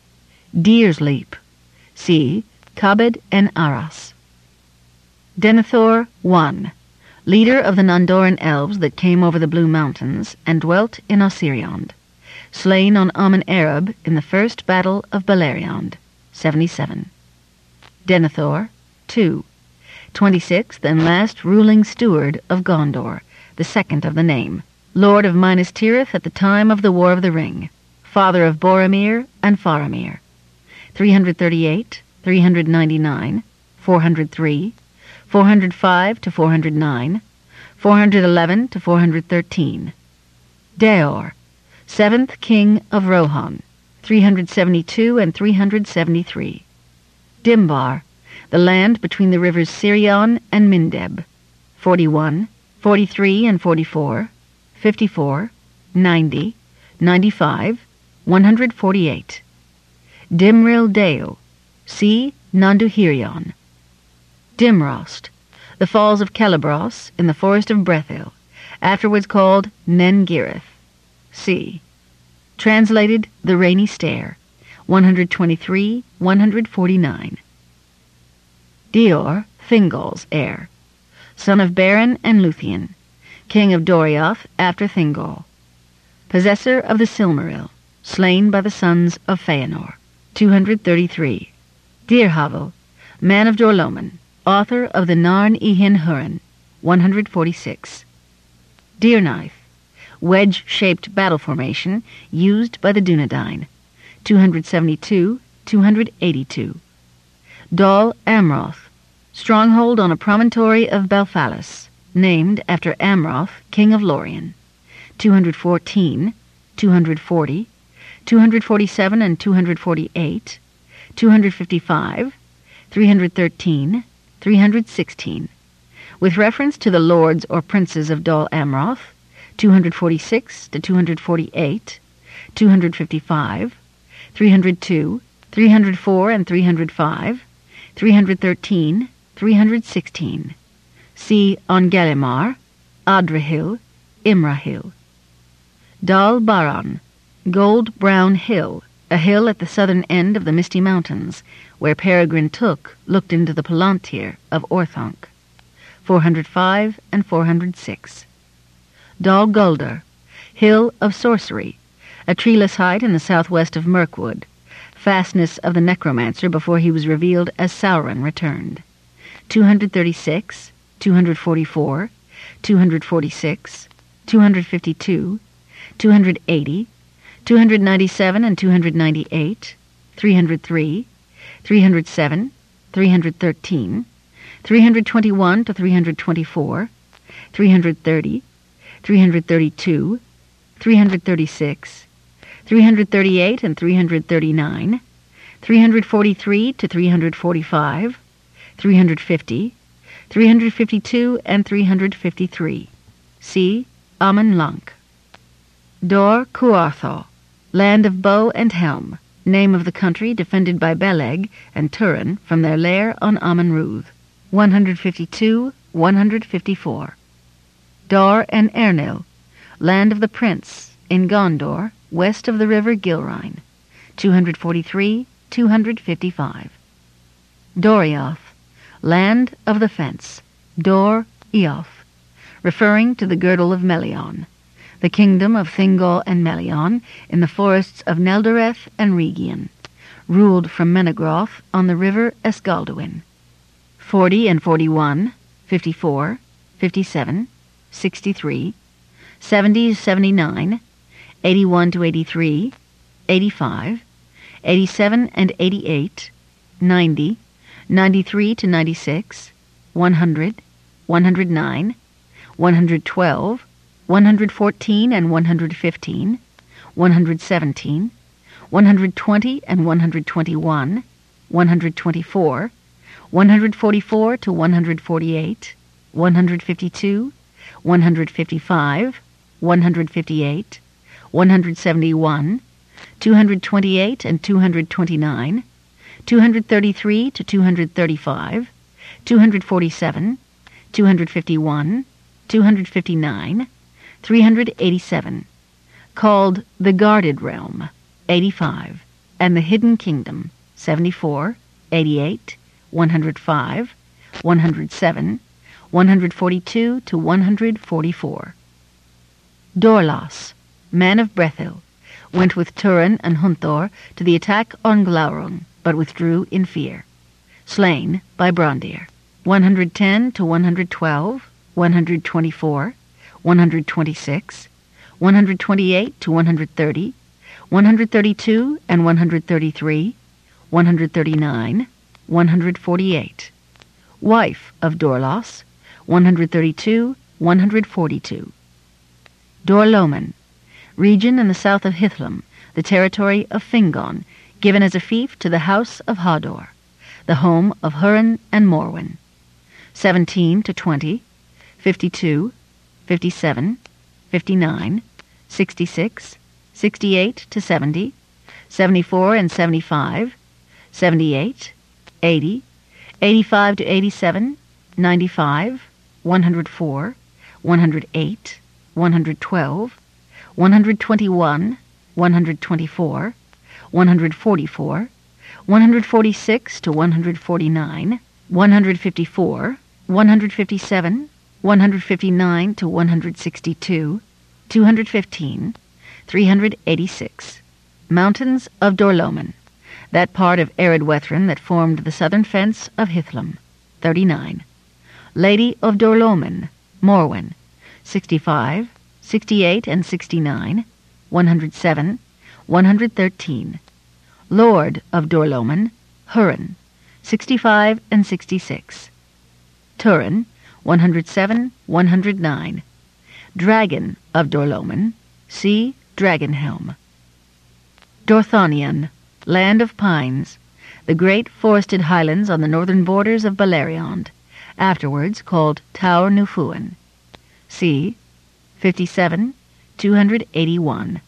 Deer's Leap, see Kabed and Aras. Denethor one, leader of the Nondoran elves that came over the Blue Mountains and dwelt in Osiriond, slain on Amen Arab in the first battle of Beleriand, seventy-seven. Denethor two, twenty-sixth and last ruling steward of Gondor, the second of the name, lord of Minas Tirith at the time of the War of the Ring, father of Boromir and Faramir, three hundred thirty-eight, three hundred ninety-nine, four hundred three, four hundred five to four hundred nine, four hundred eleven to four hundred thirteen. Daor, seventh king of Rohan, three hundred seventy-two and three hundred seventy-three. Dimbar, the land between the rivers Sirion and Mindeb, forty-one, forty-three and forty-four, fifty-four, ninety, ninety-five, one hundred forty-eight. Dimril Dale, see Nanduhirion. Dimrost, the falls of Celebros in the forest of Brethil, afterwards called Nen Girith, see. Translated The Rainy Stair, one hundred twenty-three, one hundred forty-nine. Dior, Thingol's heir, son of Beren and Luthien, king of Doriath after Thingol, possessor of the Silmaril, slain by the sons of Feanor, two hundred thirty-three. Dirhavel, man of Dorloman, author of the Narn-Ihin Hurin, one hundred forty-six. Deerknife, wedge-shaped battle formation used by the Dunedain, two hundred seventy-two, two hundred eighty-two. Dol Amroth, stronghold on a promontory of Belfalis, named after Amroth, king of Lorien, two hundred fourteen, two hundred forty, two hundred forty-seven and two hundred forty-eight, two hundred fifty-five, three hundred thirteen, three hundred sixteen. With reference to the lords or princes of Dol Amroth, two hundred forty-six to two hundred forty-eight, two hundred fifty-five, three hundred two, three hundred four and three hundred five, three hundred thirteen, three hundred sixteen. See on Galimar, Adrahil, Imrahil. Dal Baran, Gold Brown Hill, a hill at the southern end of the Misty Mountains, where Peregrine Took looked into the Palantir of Orthanc. four hundred five and four hundred six. Dal Guldur, Hill of Sorcery, a treeless height in the southwest of Mirkwood, fastness of the necromancer before he was revealed as Sauron returned. two hundred thirty-six, two hundred forty-four, two hundred forty-six, two hundred fifty-two, two hundred eighty, two hundred ninety-seven and two hundred ninety-eight, three hundred three, three hundred seven, three hundred thirteen, three hundred twenty-one to three hundred twenty-four, three hundred thirty, three hundred thirty-two, three hundred thirty-six, three hundred thirty-eight and three hundred thirty-nine, three hundred forty-three to three hundred forty-five, three hundred fifty, three hundred fifty-two and three hundred fifty-three. See Amon Lank. Dor Cuartho, Land of Bow and Helm, name of the country defended by Beleg and Turin from their lair on Amon Ruth. one hundred fifty-two, one hundred fifty-four. Dor and Ernil, Land of the Prince, in Gondor, west of the river Gilrine. two hundred forty-three, two hundred fifty-five. Dorioth, Land of the Fence, Dor Eoth, referring to the girdle of Melion, the kingdom of Thingol and Melion in the forests of Neldoreth and Rhegion, ruled from Menegroth on the river Esgalduin. forty and forty-one, fifty-four, fifty-seven, sixty-three, seventy to seventy-nine, eighty-one to eighty-three, eighty-five, eighty-seven and eighty-eight, ninety, ninety-three to ninety-six, one hundred, one hundred nine, one hundred twelve, one hundred fourteen and one hundred fifteen, one hundred seventeen, one hundred twenty and one hundred twenty-one, one hundred twenty-four, one hundred forty-four to one hundred forty-eight, one hundred fifty-two, one hundred fifty-five, one hundred fifty-eight, one hundred seventy-one, two hundred twenty-eight and two hundred twenty-nine, two hundred thirty-three to two hundred thirty-five, two hundred forty-seven, two hundred fifty-one, two hundred fifty-nine, three hundred eighty-seven, called the Guarded Realm, eighty-five, and the Hidden Kingdom, seventy-four, eighty-eight, one hundred five, one hundred seven, one hundred forty-two to one hundred forty-four. Dorlas, man of Brethil, went with Turin and Hunthor to the attack on Glaurung, but withdrew in fear. Slain by Brandir. one hundred ten to one hundred twelve, one hundred twenty-four, one hundred twenty-six, one hundred twenty-eight to one hundred thirty, one hundred thirty-two and one hundred thirty-three, one hundred thirty-nine, one hundred forty-eight. Wife of Dorlas, one hundred thirty-two, one hundred forty-two. Dorloman, region in the south of Hithlum, the territory of Fingon, given as a fief to the house of Hador, the home of Hurin and Morwen. seventeen to twenty, fifty-two, fifty-seven, fifty-nine, sixty-six, sixty-eight to seventy, seventy-four and seventy-five, seventy-eight, eighty, eighty-five to eighty-seven, ninety-five, one hundred four, one hundred eight, one hundred twelve, one hundred twenty-one, one hundred twenty-four, one hundred forty-four, one hundred forty-six to one hundred forty-nine, one hundred fifty-four, one hundred fifty-seven, one hundred fifty-nine to one hundred sixty-two, two hundred fifteen, three hundred eighty-six. Mountains of Dorloman, that part of arid Wethrin that formed the southern fence of Hithlum, thirty-nine. Lady of Dorloman, Morwen, sixty-five, sixty-eight and sixty-nine, one hundred seven, one hundred thirteen. Lord of Dorloman, Hurin, sixty-five and sixty-six. Turin, one hundred seven, one hundred nine. Dragon of Dorloman, see Dragonhelm. Dorthonion, land of pines, the great forested highlands on the northern borders of Beleriand, afterwards called Taur Nufuan. C. fifty-seven, two hundred eighty-one.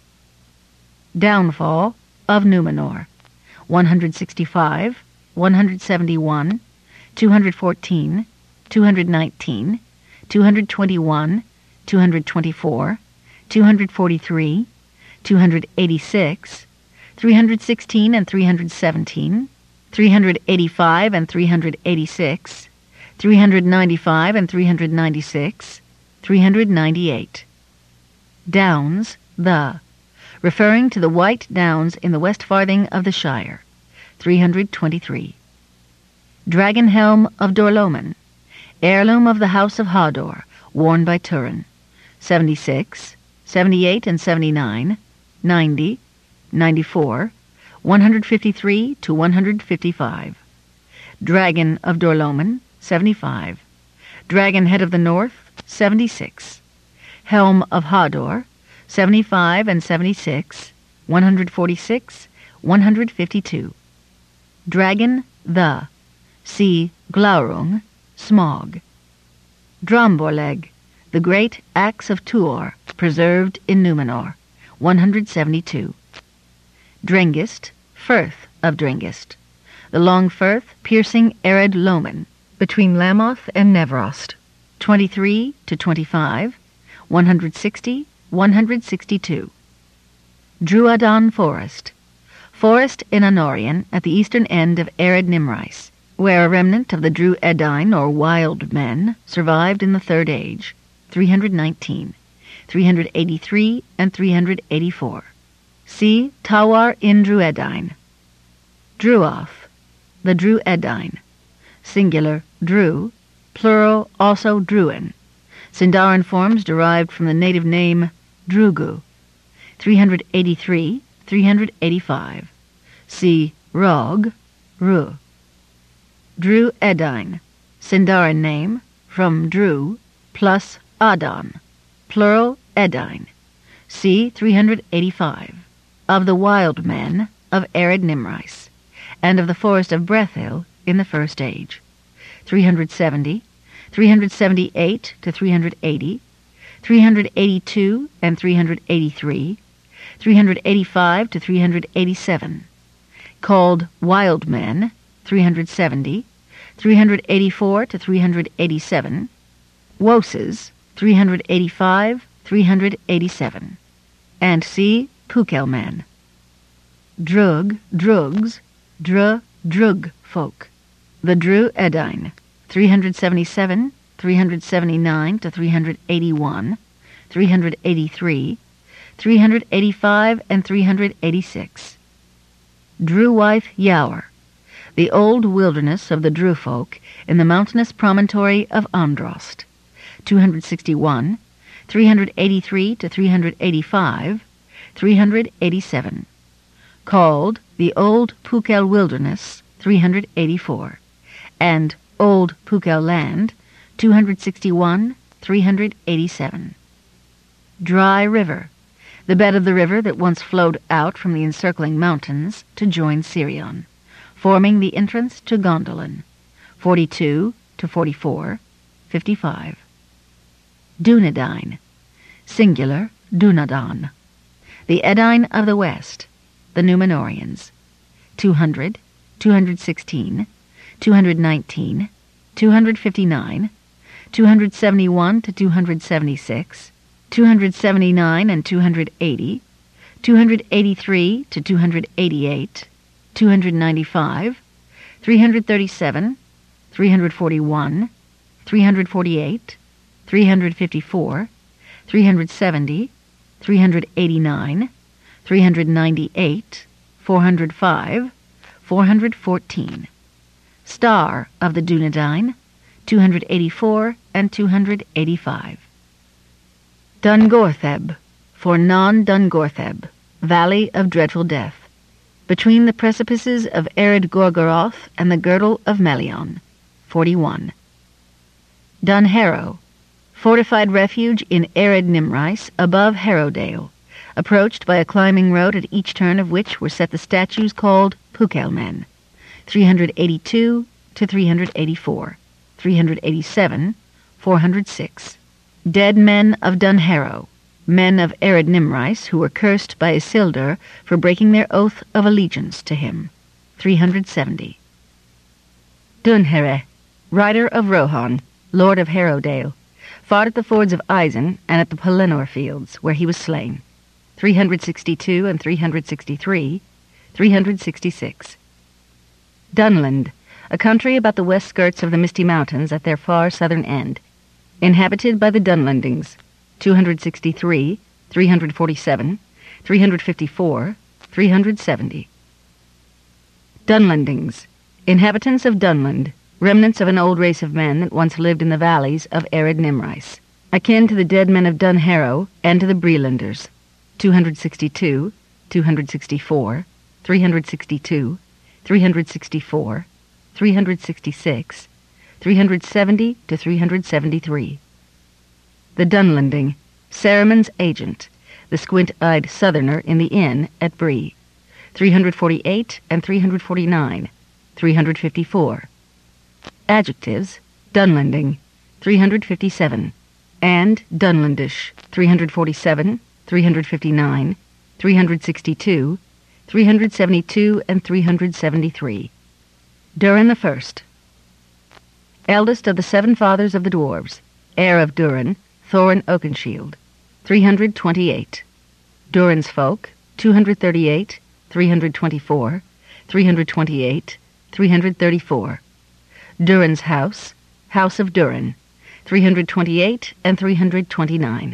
Downfall of Numenor, one hundred sixty-five, one hundred seventy-one, two hundred fourteen, two hundred nineteen, two hundred twenty-one, two hundred twenty-four, two hundred forty-three, two hundred eighty-six, three hundred sixteen and three hundred seventeen, three hundred eighty-five and three hundred eighty-six, three hundred ninety-five and three hundred ninety-six, three hundred ninety-eight. Downs, the, referring to the White Downs in the West Farthing of the Shire, three hundred twenty-three. Dragon Helm of Dorloman, heirloom of the House of Hador, worn by Turin, seventy-six, seventy-eight and seventy-nine, ninety, ninety-four, one hundred fifty-three to one hundred fifty-five. Dragon of Dorloman, seventy-five. Dragon Head of the North, seventy-six. Helm of Hador, seventy-five and seventy-six, one hundred forty-six, one hundred fifty-two. Dragon, the, see Glaurung, Smog. Dromborleg, the great axe of Tuor, preserved in Numenor, one hundred seventy-two. Drengist, Firth of Drengist, the long firth piercing Ered Loman, between Lamoth and Nevrost, twenty-three to twenty-five, one hundred sixty, one hundred sixty-two. Druadan Forest, forest in Anorian at the eastern end of Ered Nimrais, where a remnant of the Druedain, or wild men, survived in the Third Age, three hundred nineteen, three hundred eighty-three and three hundred eighty-four. See Tawar in Druedain. Druoth, the Druedain, singular Dru, plural also Druin, Sindarin forms derived from the native name Drugu, three hundred eighty-three, three hundred eighty-five. See Rog, Ru. Druedain, Sindarin name, from Dru, plus Adon, plural Edain. See three hundred eighty-five. Of the wild men of Ered Nimrais, and of the forest of Brethil in the First Age, three hundred seventy, three hundred seventy-eight to three hundred eighty, three hundred eighty-two and three hundred eighty-three, three hundred eighty-five to three hundred eighty-seven, called wild men, three hundred seventy, three hundred eighty-four to three hundred eighty-seven, Woses, three hundred eighty-five, three hundred eighty-seven, and see Pukelman. Drug, Drugs, Dru, Drug folk, the Druedain, three hundred seventy-seven, three hundred seventy-nine to three hundred eighty-one, three hundred eighty-three, three hundred eighty-five and three hundred eighty-six. Druwyth Yaur, the old wilderness of the Dru folk in the mountainous promontory of Androst, two hundred sixty-one, three hundred eighty-three to three hundred eighty-five, three hundred eighty-seven. Called the Old Pukel Wilderness, three hundred eighty-four, and Old Pukel Land, two hundred sixty-one, three hundred eighty-seven. Dry River, the bed of the river that once flowed out from the encircling mountains to join Sirion, forming the entrance to Gondolin, forty-two to forty-four, fifty-five. Dunedain, singular Dunadan, the Edain of the West, the Numenorians, two hundred, two hundred sixteen, two hundred nineteen, two hundred fifty-nine, two hundred seventy-one to two hundred seventy-six, two hundred seventy-nine and two hundred eighty, two hundred eighty-three to two hundred eighty-eight, two hundred ninety-five, three hundred thirty-seven, three hundred forty-one, three hundred forty-eight, three hundred fifty-four, three hundred seventy, three hundred eighty-nine, three hundred ninety-eight, four hundred five, four hundred fourteen. Star of the Dunedain, two hundred eighty-four and two hundred eighty-five. Dungortheb, for non-Dungortheb, Valley of Dreadful Death, between the precipices of Ered Gorgoroth and the girdle of Melion, forty-one. Dunharrow, fortified refuge in Ered Nimrais above Harrowdale, approached by a climbing road at each turn of which were set the statues called Pukelmen, three hundred eighty-two to three hundred eighty-four, three hundred eighty-seven, four hundred six. Dead men of Dunharrow, men of Ered Nimrais who were cursed by Isildur for breaking their oath of allegiance to him, three hundred seventy. Dunhere, rider of Rohan, lord of Harrowdale, fought at the fords of Isen and at the Pelennor fields, where he was slain, three hundred sixty-two and three hundred sixty-three, three hundred sixty-six. Dunland, a country about the west skirts of the Misty Mountains at their far southern end, inhabited by the Dunlandings, two hundred sixty-three, three hundred forty-seven, three hundred fifty-four, three hundred seventy. Dunlandings, inhabitants of Dunland, remnants of an old race of men that once lived in the valleys of Ered Nimrais, akin to the dead men of Dunharrow and to the Brelanders, two hundred sixty-two, two hundred sixty-four, three hundred sixty-two, three hundred sixty-four, three hundred sixty-six, three hundred seventy to three hundred seventy-three. The Dunlanding, Saruman's agent, the squint-eyed southerner in the inn at Bree, three hundred forty-eight and three hundred forty-nine, three hundred fifty-four. Adjectives, Dunlanding, three hundred fifty-seven, and Dunlandish, three hundred forty-seven, three hundred fifty-nine, three hundred sixty-two, three hundred seventy-two, and three hundred seventy-three. Durin the First, eldest of the seven fathers of the dwarves, heir of Durin, Thorin Oakenshield, three hundred twenty-eight. Durin's folk, two hundred thirty-eight, three hundred twenty-four, three hundred twenty-eight, three hundred thirty-four. Durin's house, House of Durin, three hundred twenty-eight and three hundred twenty-nine.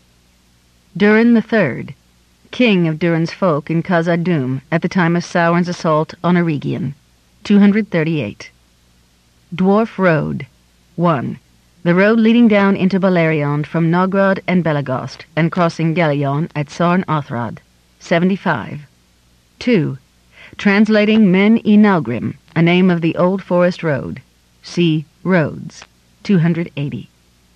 Durin the Third, king of Durin's folk in Khazad-dûm at the time of Sauron's assault on Eregion, two hundred thirty-eight. Dwarf Road, one. The road leading down into Beleriand from Nogrod and Belagost and crossing Gelion at Sarn Othrad, seventy-five. two. Translating Men-i Nalgrim, a name of the Old Forest Road. See Roads, two hundred eighty.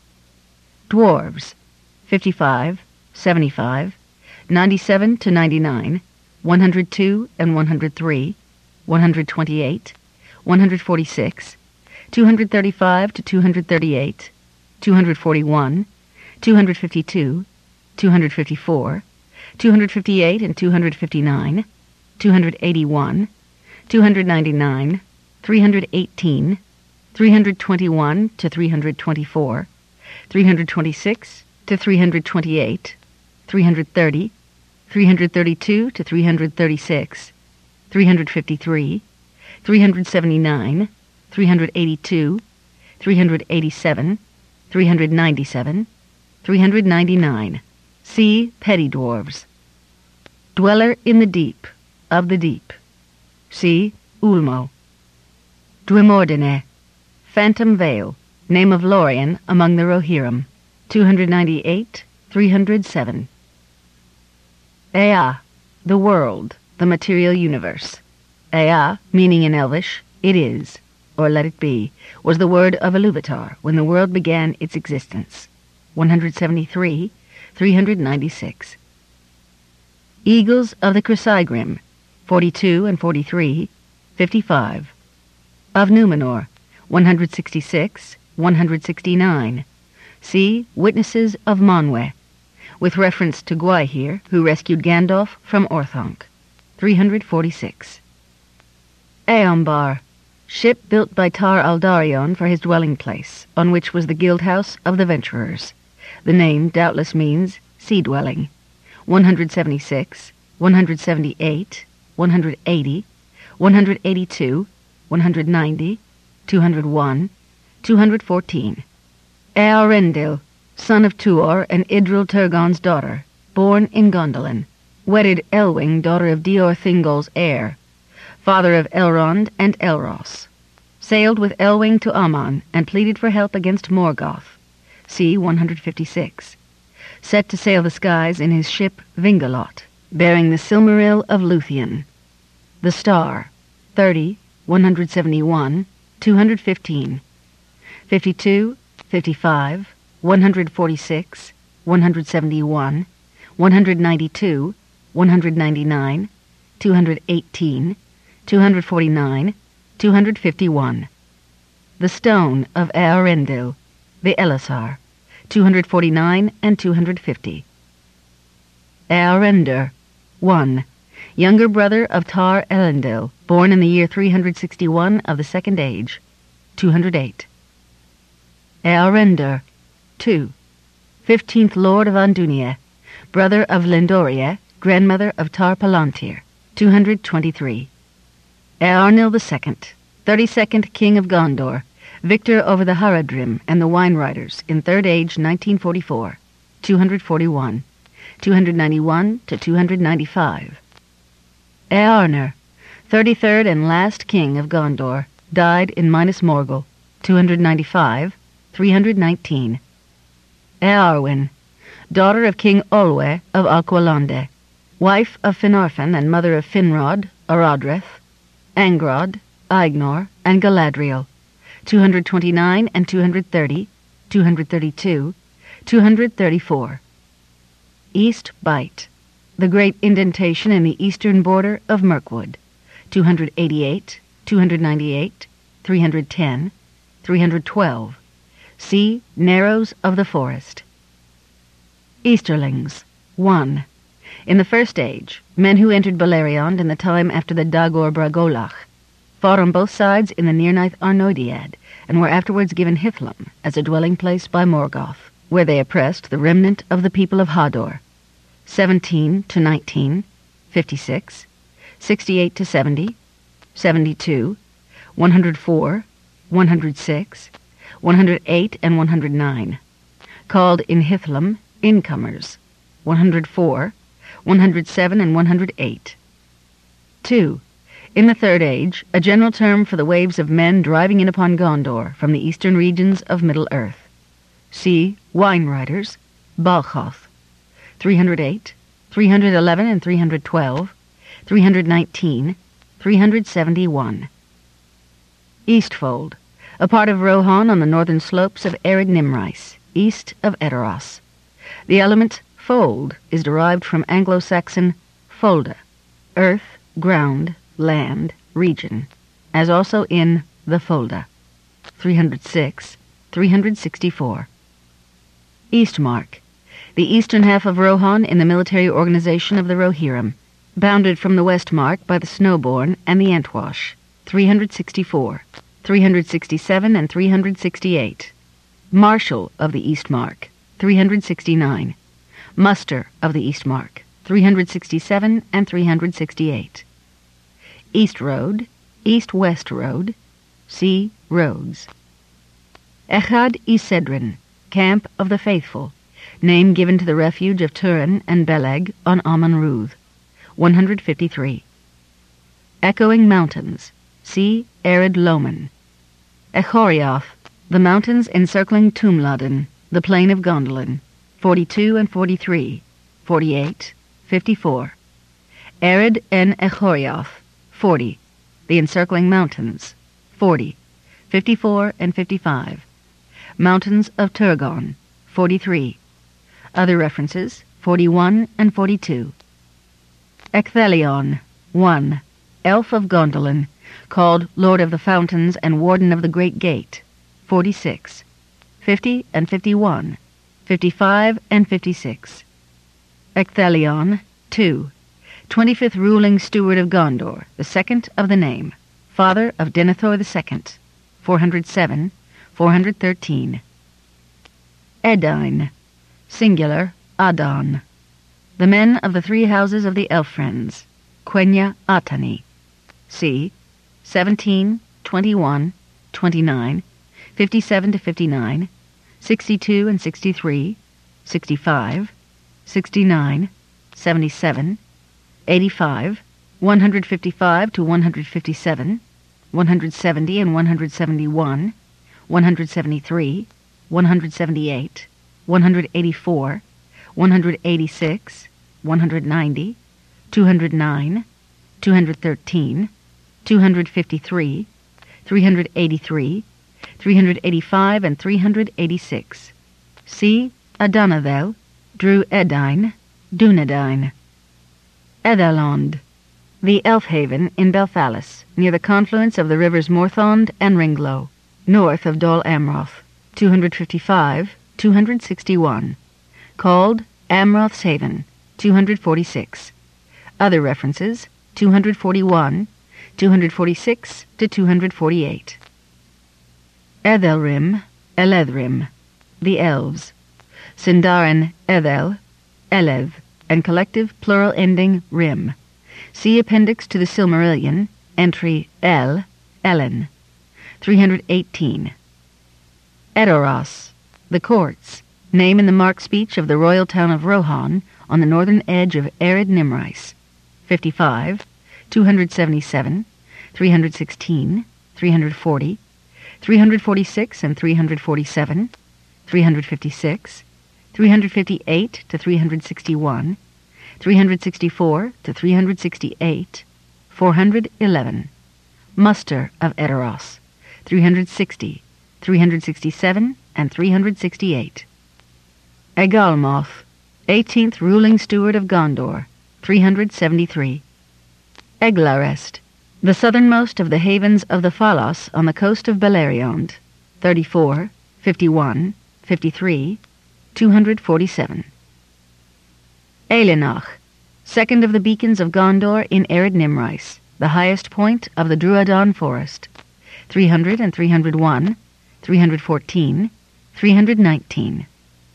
Dwarves, fifty-five, seventy-five, ninety-seven to ninety-nine, one hundred two and one hundred three, one hundred twenty-eight, one hundred forty-six, two hundred thirty-five to two hundred thirty-eight, two hundred forty-one, two hundred fifty-two, two hundred fifty-four, two hundred fifty-eight and two hundred fifty-nine, two hundred eighty-one, two hundred ninety-nine, three hundred eighteen, three hundred twenty-one to three hundred twenty-four, three hundred twenty-six to three hundred twenty-eight, three hundred thirty, three hundred thirty-two to three hundred thirty-six, three hundred fifty-three, three hundred seventy-nine, three hundred eighty-two, three hundred eighty-seven, three hundred ninety-seven, three hundred ninety-nine. See Petty Dwarves. Dweller in the Deep, of the Deep. See Ulmo. Dwymordine, Phantom Vale, name of Lorien among the Rohirrim, two hundred ninety-eight, three hundred seven. Ea, the world, the material universe. Ea, meaning in Elvish, it is, or let it be, was the word of Iluvatar when the world began its existence, one hundred seventy-three, three hundred ninety-six. Eagles of the Chrysaegrim, forty-two and forty-three, fifty-five. Of Numenor, one hundred sixty-six, one hundred sixty-nine. See Witnesses of Manwë, with reference to Gwaihir, who rescued Gandalf from Orthanc, three hundred forty-six. Eombar, ship built by Tar Aldarion for his dwelling place, on which was the guildhouse of the Venturers. The name doubtless means sea-dwelling. one hundred seventy-six, one hundred seventy-eight, one hundred eighty, one hundred eighty-two, one hundred ninety, two hundred one, two hundred fourteen. Earendil, son of Tuor and Idril Turgon's daughter, born in Gondolin, wedded Elwing, daughter of Dior Thingol's heir, father of Elrond and Elros. Sailed with Elwing to Aman and pleaded for help against Morgoth. See one hundred fifty-six. Set to sail the skies in his ship Vingalot, bearing the Silmaril of Luthien. The Star, thirty, one hundred seventy-one, two hundred fifteen. fifty-two, fifty-five, one hundred forty-six, one hundred seventy-one, one hundred ninety-two, one hundred ninety-nine, two hundred eighteen, two hundred forty-nine, two hundred fifty-one. The Stone of Earendil, the Elisar, two hundred forty-nine and two hundred fifty. Earendil, one. Younger brother of Tar Elendil, born in the year three hundred sixty-one of the Second Age, two hundred eight. Earendil, two. Fifteenth Lord of Andunia, brother of Lendoria, grandmother of Tar Palantir, two hundred twenty-three. Earnil the Second, thirty-second King of Gondor, victor over the Haradrim and the Wine Riders in Third Age nineteen forty-four, two hundred forty-one, two hundred ninety-one to two hundred ninety-five. Eärnur, thirty-third and last King of Gondor, died in Minas Morgul, two hundred ninety-five, three hundred nineteen. Eärwyn, daughter of King Olwe of Alqualonde, wife of Finarfin and mother of Finrod, Aradreth, Angrod, Aignor, and Galadriel, two hundred twenty-nine and two hundred thirty, two hundred thirty-two, two hundred thirty-four. East Bite, the great indentation in the eastern border of Mirkwood, two hundred eighty-eight, two hundred ninety-eight, three hundred ten, three hundred twelve. See Narrows of the Forest. Easterlings, one. In the First Age, men who entered Beleriand in the time after the Dagor Bragolach fought on both sides in the Nirnaeth Arnoediad, and were afterwards given Hithlum as a dwelling place by Morgoth, where they oppressed the remnant of the people of Hador. seventeen to nineteen, fifty-six, sixty-eight to seventy, seventy-two, one hundred four, one hundred six, one hundred eight and one hundred nine. Called in Hithlum incomers, one hundred four, one hundred seven and one hundred eight. two. In the Third Age, a general term for the waves of men driving in upon Gondor from the eastern regions of Middle-earth. See Wine Riders, Balchoth, three hundred eight, three hundred eleven and three hundred twelve, three hundred nineteen, three hundred seventy-one. Eastfold, a part of Rohan on the northern slopes of arid Nimrais, east of Edoras. The element fold is derived from Anglo-Saxon folda, earth, ground, land, region, as also in the folda. three hundred six, three hundred sixty-four. Eastmark, the eastern half of Rohan in the military organization of the Rohirrim, bounded from the Westmark by the Snowbourne and the Entwash, three hundred sixty-four, three hundred sixty-seven and three hundred sixty-eight. Marshal of the Eastmark, three hundred sixty-nine. Muster of the Eastmark, three hundred sixty-seven and three hundred sixty-eight. East Road, East-West Road, see Roads. Echad Isedrin, Camp of the Faithful, name given to the refuge of Turin and Beleg on Amon Ruth, one hundred fifty-three. Echoing Mountains, see Arid Loman. Echorioth, the mountains encircling Tumladen, the plain of Gondolin, forty-two and forty-three, forty-eight, fifty-four. Arid en Echorioth, forty, the encircling mountains, forty, fifty-four and fifty-five. Mountains of Turgon, forty-three. Other references, forty-one and forty-two. Ecthelion, one. Elf of Gondolin, called Lord of the Fountains and Warden of the Great Gate, forty-six. Fifty and fifty-one, fifty-five and fifty-six. Ecthelion, two. Twenty-fifth ruling steward of Gondor, the second of the name, father of Denethor the Second, four hundred seven, four hundred thirteen. Edain, singular, Adon. The men of the three houses of the Elf-friends, Quenya Atani. See seventeen, twenty-one, twenty-nine, fifty-seven to fifty-nine, sixty-two and sixty-three, sixty-five, sixty-nine, seventy-seven, eighty-five, one hundred fifty-five to one hundred fifty-seven, one hundred seventy and one hundred seventy-one, one hundred seventy-three, one hundred seventy-eight, one hundred eighty-four, one hundred eighty-six, one hundred ninety, two hundred nine, two hundred thirteen, two hundred fifty-three, three hundred eighty-three, three hundred eighty-five and three hundred eighty-six. See Adonabel, Drew Edain, Dunedain. Etherlond, the Elf Haven in Belfalis, near the confluence of the rivers Morthond and Ringlow, north of Dol Amroth, two hundred fifty-five, two hundred sixty-one. Called Amroth's Haven, two hundred forty-six. Other references, two hundred forty-one, two hundred forty-six to two hundred forty-eight. Ethelrim, Elethrim, the Elves. Sindarin Ethel, Eleth, and collective plural ending rim. See Appendix to the Silmarillion, entry El, Ellen. three hundred eighteen. Edoras, the Courts, name in the mark speech of the royal town of Rohan on the northern edge of arid Nimrais. fifty-five, two hundred seventy-seven, three hundred sixteen, three hundred forty, three hundred forty-six and three hundred forty-seven, three hundred fifty-six, three hundred fifty-eight to three hundred sixty-one, three hundred sixty-four to three hundred sixty-eight, four hundred eleven. Muster of Edoras, three hundred sixty, three hundred sixty-seven, and three hundred sixty-eight. Egalmoth, eighteenth ruling steward of Gondor, three hundred seventy-three. Eglarest, the southernmost of the havens of the Phalos on the coast of Beleriand, thirty-four, fifty-one, fifty-three, two hundred forty-seven. Eilenach, second of the beacons of Gondor in arid Nimrais, the highest point of the Druadan forest, three hundred and three hundred one, three hundred fourteen, three hundred nineteen.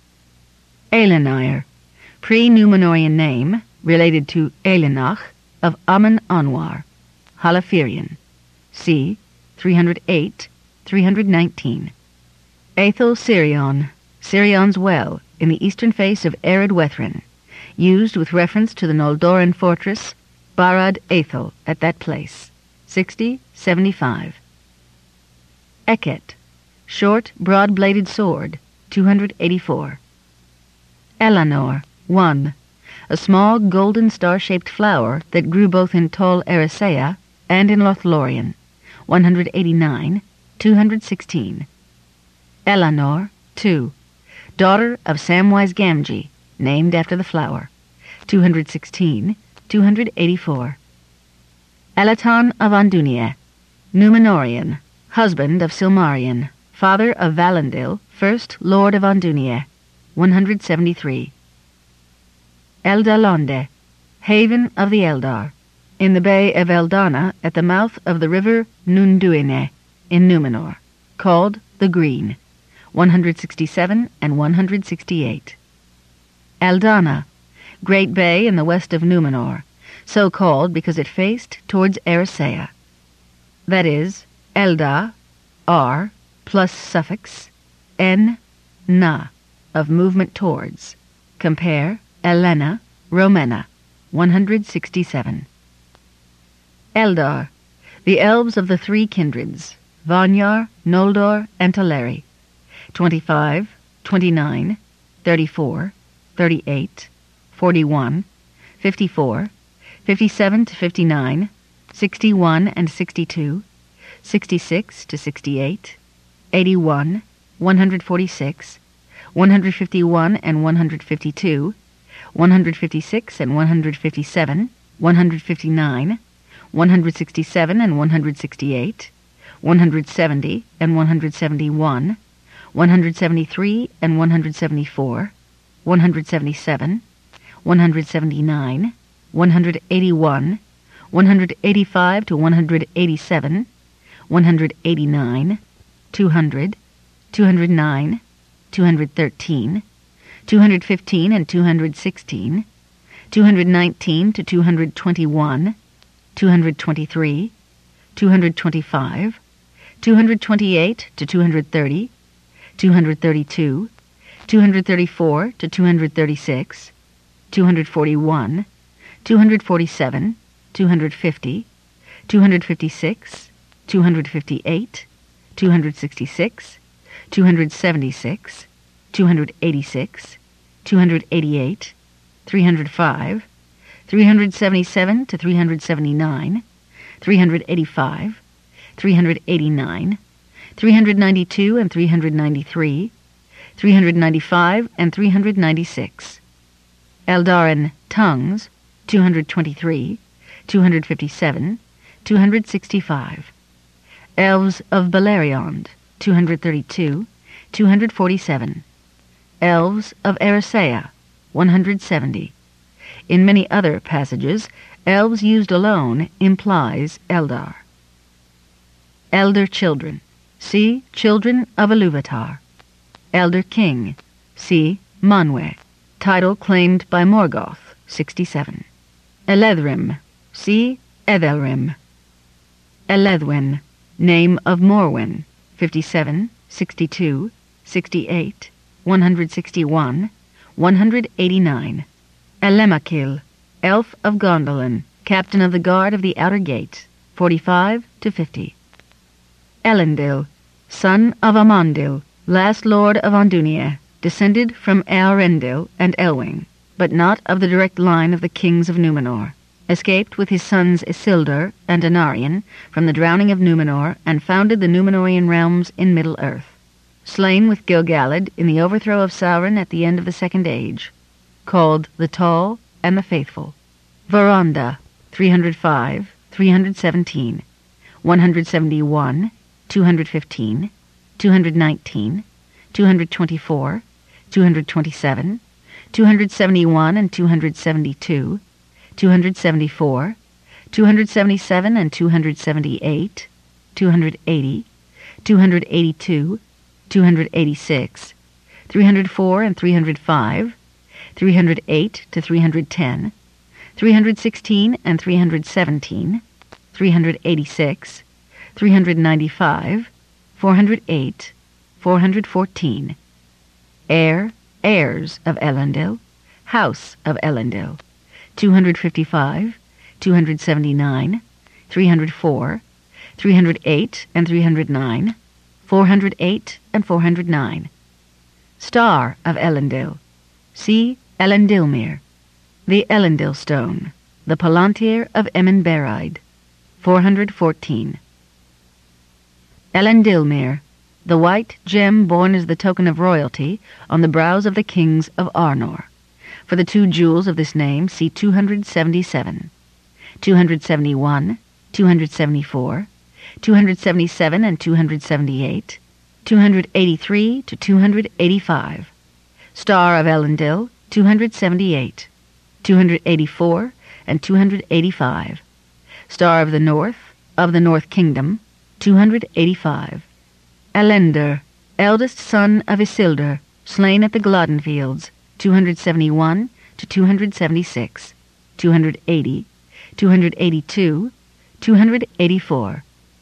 Eilenire, pre-Númenorian name, related to Eilenach of Amun Anwar, Halaphirian, c. three hundred eight, three hundred nineteen. Aethel Sirion, Sirion's well, in the eastern face of arid Wethrin, used with reference to the Noldoran fortress Barad Aethel at that place, sixty seventy-five. Eket, short, broad-bladed sword, two hundred eighty-four. Elanor, one, a small golden star-shaped flower that grew both in Tol Eressëa and in Lothlorien, one hundred eighty-nine, two hundred sixteen. Elanor, two, daughter of Samwise Gamgee, named after the flower, two hundred sixteen, two hundred eighty-four. Elaton of Andunia, Númenorian, husband of Silmarion, father of Valandil, first Lord of Andunia, one hundred seventy-three. Eldalonde, haven of the Eldar, in the bay of Eldana at the mouth of the river Nunduine, in Númenor, called the Green, one hundred sixty-seven and one hundred sixty-eight. Eldana, great bay in the west of Númenor, so called because it faced towards Eressëa. That is, Elda, R, plus suffix, N, na, of movement towards. Compare Elena, Romena, one hundred sixty-seven. Eldar, the elves of the three kindreds, Vanyar, Noldor, and Teleri, twenty-five, twenty-nine, thirty-four, thirty-eight, forty-one, fifty-four, fifty-seven to fifty-nine, sixty-one and sixty-two, sixty-six to sixty-eight, eighty-one, one hundred forty-six, one hundred fifty-one and one hundred fifty-two, one hundred fifty-six and one hundred fifty-seven, one hundred fifty-nine, one hundred sixty-seven and one hundred sixty-eight, one hundred seventy and one hundred seventy-one, one hundred seventy-three and one hundred seventy-four, one hundred seventy-seven, one hundred seventy-nine, one hundred eighty-one, one hundred eighty-five to one hundred eighty-seven, one hundred eighty-nine, two hundred, two hundred nine, two hundred thirteen, two hundred fifteen and two hundred sixteen, two hundred nineteen to two hundred twenty-one, two hundred twenty-three, two hundred twenty-five, two hundred twenty-eight to two hundred thirty, two hundred thirty-two, two hundred thirty-four to two hundred thirty-six, two hundred forty-one, two hundred forty-seven, two hundred fifty, two hundred fifty-six, two hundred fifty-eight, two hundred sixty-six, two hundred seventy-six, two hundred eighty-six, two hundred eighty-eight, three hundred five, three hundred seventy-seven to three hundred seventy-nine, three hundred eighty-five, three hundred eighty-nine, three hundred ninety-two and three hundred ninety-three, three hundred ninety-five and three hundred ninety-six. Eldarin tongues, two hundred twenty-three, two hundred fifty-seven, two hundred sixty-five. Elves of Beleriand, two hundred thirty-two, two hundred forty-seven. Elves of Erisea, one hundred seventy. In many other passages, elves used alone implies Eldar. Elder children. See Children of Iluvatar. Elder king. See Manwe. Title claimed by Morgoth, sixty-seven. Elethrim. See Ethelrim. Elethwen. Name of Morwen, fifty-seven, sixty-two, sixty-eight, one hundred sixty-one, one hundred eighty-nine. Elemakil. Elf of Gondolin, captain of the guard of the outer gate, forty-five to fifty. Elendil, son of Amandil, last lord of Andunia, descended from Earendil and Elwing, but not of the direct line of the kings of Numenor. Escaped with his sons Isildur and Anarion from the drowning of Numenor and founded the Númenórean realms in Middle-earth. Slain with Gil-galad in the overthrow of Sauron at the end of the Second Age. Called the Tall and the Faithful. Varonda, three hundred five, three hundred seventeen, one hundred seventy-one, two hundred fifteen, two hundred nineteen, two hundred twenty-four, two hundred twenty-seven, two hundred seventy-one and two hundred seventy-two, two hundred seventy-four, two hundred seventy-seven and two hundred seventy-eight, two hundred eighty, two hundred eighty-two, two hundred eighty-six, three hundred four and three hundred five, three hundred eight to three hundred ten, three hundred sixteen and three hundred seventeen, three hundred eighty-six, three hundred ninety-five, four hundred eight, four hundred fourteen. Heir, heirs of Elendil, house of Elendil, two hundred fifty-five, two hundred seventy-nine, three hundred four, three hundred eight and three hundred nine, four hundred eight and four hundred nine. Star of Elendil. See Elendilmir. The Elendil Stone. The Palantir of Emenberid. four hundred fourteen. Elendilmir. The white gem borne as the token of royalty on the brows of the kings of Arnor. For the two jewels of this name, see two hundred seventy-seven, two hundred seventy-one, two hundred seventy-four, two hundred seventy-seven and two hundred seventy-eight, two hundred eighty-three to two hundred eighty-five. Star of Elendil, two hundred seventy-eight, two hundred eighty-four and two hundred eighty-five. Star of the North, of the North Kingdom, two hundred eighty-five. Elender, eldest son of Isildur, slain at the Glodden Fields, two hundred seventy-one to two hundred seventy-six, two hundred eighty, two hundred eighty-two, two hundred eighty-four.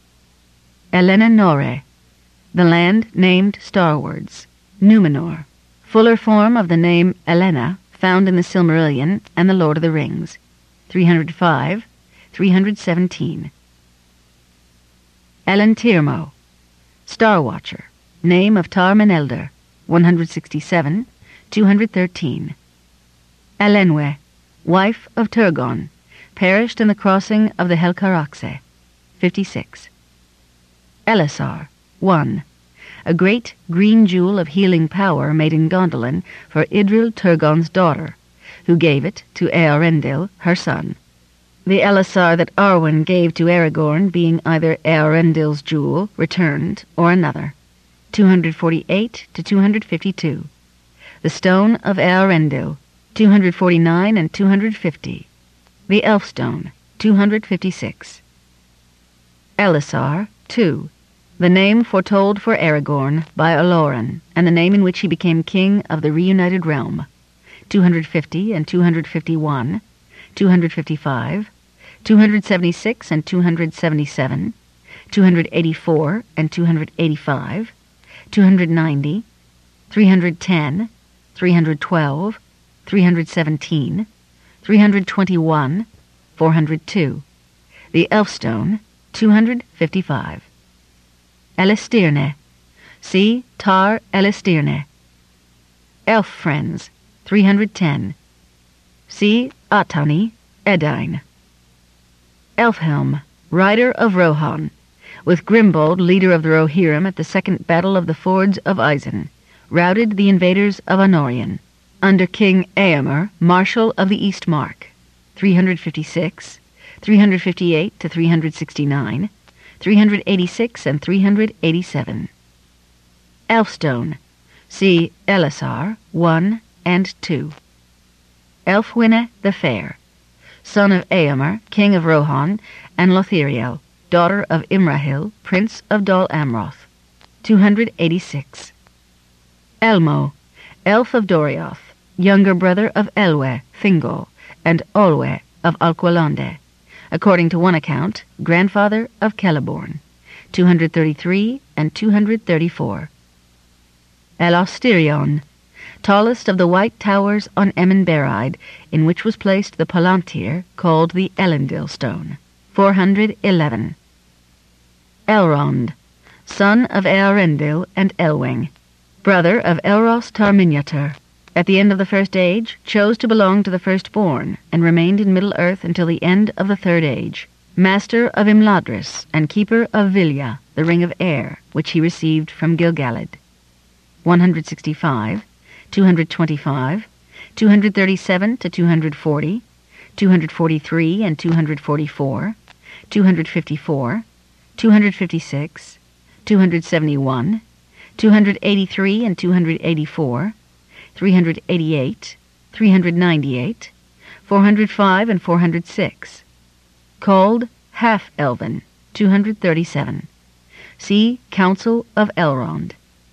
Elena Nore, the land named starwards, Numenor, fuller form of the name Elena, found in the Silmarillion and the Lord of the Rings, three hundred five, three hundred seventeen. Elentirmo, Star Watcher, name of Tar Menelder, one hundred sixty-seven, two hundred thirteen. Elenwe, wife of Turgon, perished in the crossing of the Helcaraxe, fifty-six. Elisar, one, a great green jewel of healing power made in Gondolin for Idril Turgon's daughter, who gave it to Earendil, her son. The Elisar that Arwen gave to Aragorn being either Earendil's jewel, returned, or another, two hundred forty-eight to two hundred fifty-two. The Stone of Earendil, two hundred forty-nine and two hundred fifty. The Elfstone, two hundred fifty-six. Elisar, two, the name foretold for Aragorn by Oloran, and the name in which he became king of the reunited realm, two hundred fifty and two hundred fifty-one, two hundred fifty-five, two hundred seventy-six and two hundred seventy-seven, two hundred eighty-four and two hundred eighty-five, two hundred ninety, three hundred ten, three hundred twelve, three hundred seventeen, three hundred twenty-one, four hundred two. The Elfstone, two hundred fifty-five. Elistirne. See Tar Elistirne. Elf Friends, three hundred ten. See Atani, Edain. Elfhelm, rider of Rohan, with Grimbold, leader of the Rohirrim at the second battle of the Fords of Isen, routed the invaders of Anorion, under King Eomer, Marshal of the East Mark, three hundred fifty-six, three hundred fifty-eight to three hundred sixty-nine, three hundred eighty-six and three hundred eighty-seven. Elfstone, see Elisar, one and two. Elfwine the Fair, son of Eomer, king of Rohan, and Lothiriel, daughter of Imrahil, prince of Dol Amroth, two hundred eighty-six. Elmo, elf of Dorioth, younger brother of Elwe, Thingol, and Olwe of Alqualonde, according to one account, grandfather of Celeborn, two hundred thirty-three and two hundred thirty-four. Elosterion, tallest of the white towers on Emin Berid, in which was placed the Palantir called the Elendil stone, four hundred eleven. Elrond, son of Earendil and Elwing, brother of Elros Tar-Miniatur, at the end of the First Age, chose to belong to the Firstborn, and remained in Middle-earth until the end of the Third Age, master of Imladris, and keeper of Vilya, the Ring of Air, which he received from Gilgalad. one hundred sixty-five, two hundred twenty-five, two hundred thirty-seven to two hundred forty, two hundred forty-three and two hundred forty-four, two hundred fifty-four, two hundred fifty-six, two hundred seventy-one, two hundred eighty-three and two hundred eighty-four, three hundred eighty-eight, three hundred ninety-eight, four hundred five and four hundred six. Called Half-Elven, two hundred thirty-seven. See Council of Elrond.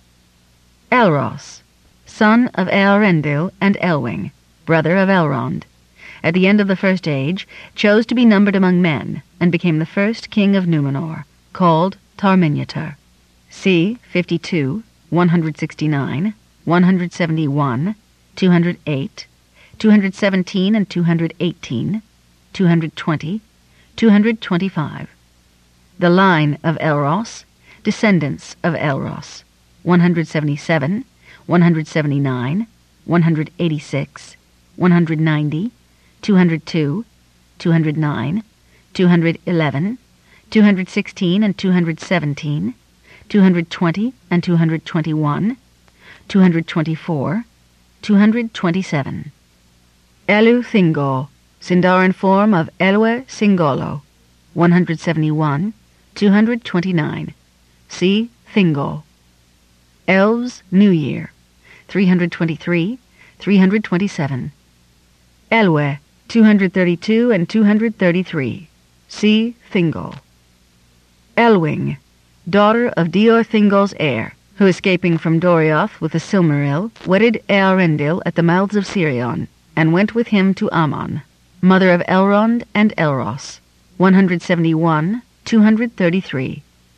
Elros, son of Earendil and Elwing, brother of Elrond, at the end of the First Age, chose to be numbered among men, and became the first king of Numenor, called Tar-Miniatur. See fifty-two, one hundred sixty-nine, one hundred seventy-one, two hundred eight, two hundred seventeen and two hundred eighteen, two hundred twenty, two hundred twenty-five. The line of Elros, descendants of Elros, one hundred seventy-seven, one hundred seventy-nine, one hundred eighty-six, one hundred ninety, two hundred two, two hundred nine, two hundred eleven, two hundred sixteen and two hundred seventeen, two hundred twenty and two hundred twenty-one, two hundred twenty-four, two hundred twenty-seven. Elu Thingol, Sindarin form of Elwe Singolo, one hundred seventy-one, two hundred twenty-nine. See Thingol. Elves New Year, three hundred twenty-three, three hundred twenty-seven. Elwe, two hundred thirty-two and two hundred thirty-three. See Thingol. Elwing, daughter of Dior Thingol's heir, who, escaping from Dorioth with the Silmaril, wedded Earendil at the mouths of Sirion, and went with him to Ammon, mother of Elrond and Elros, one hundred seventy-one, two hundred thirty-three.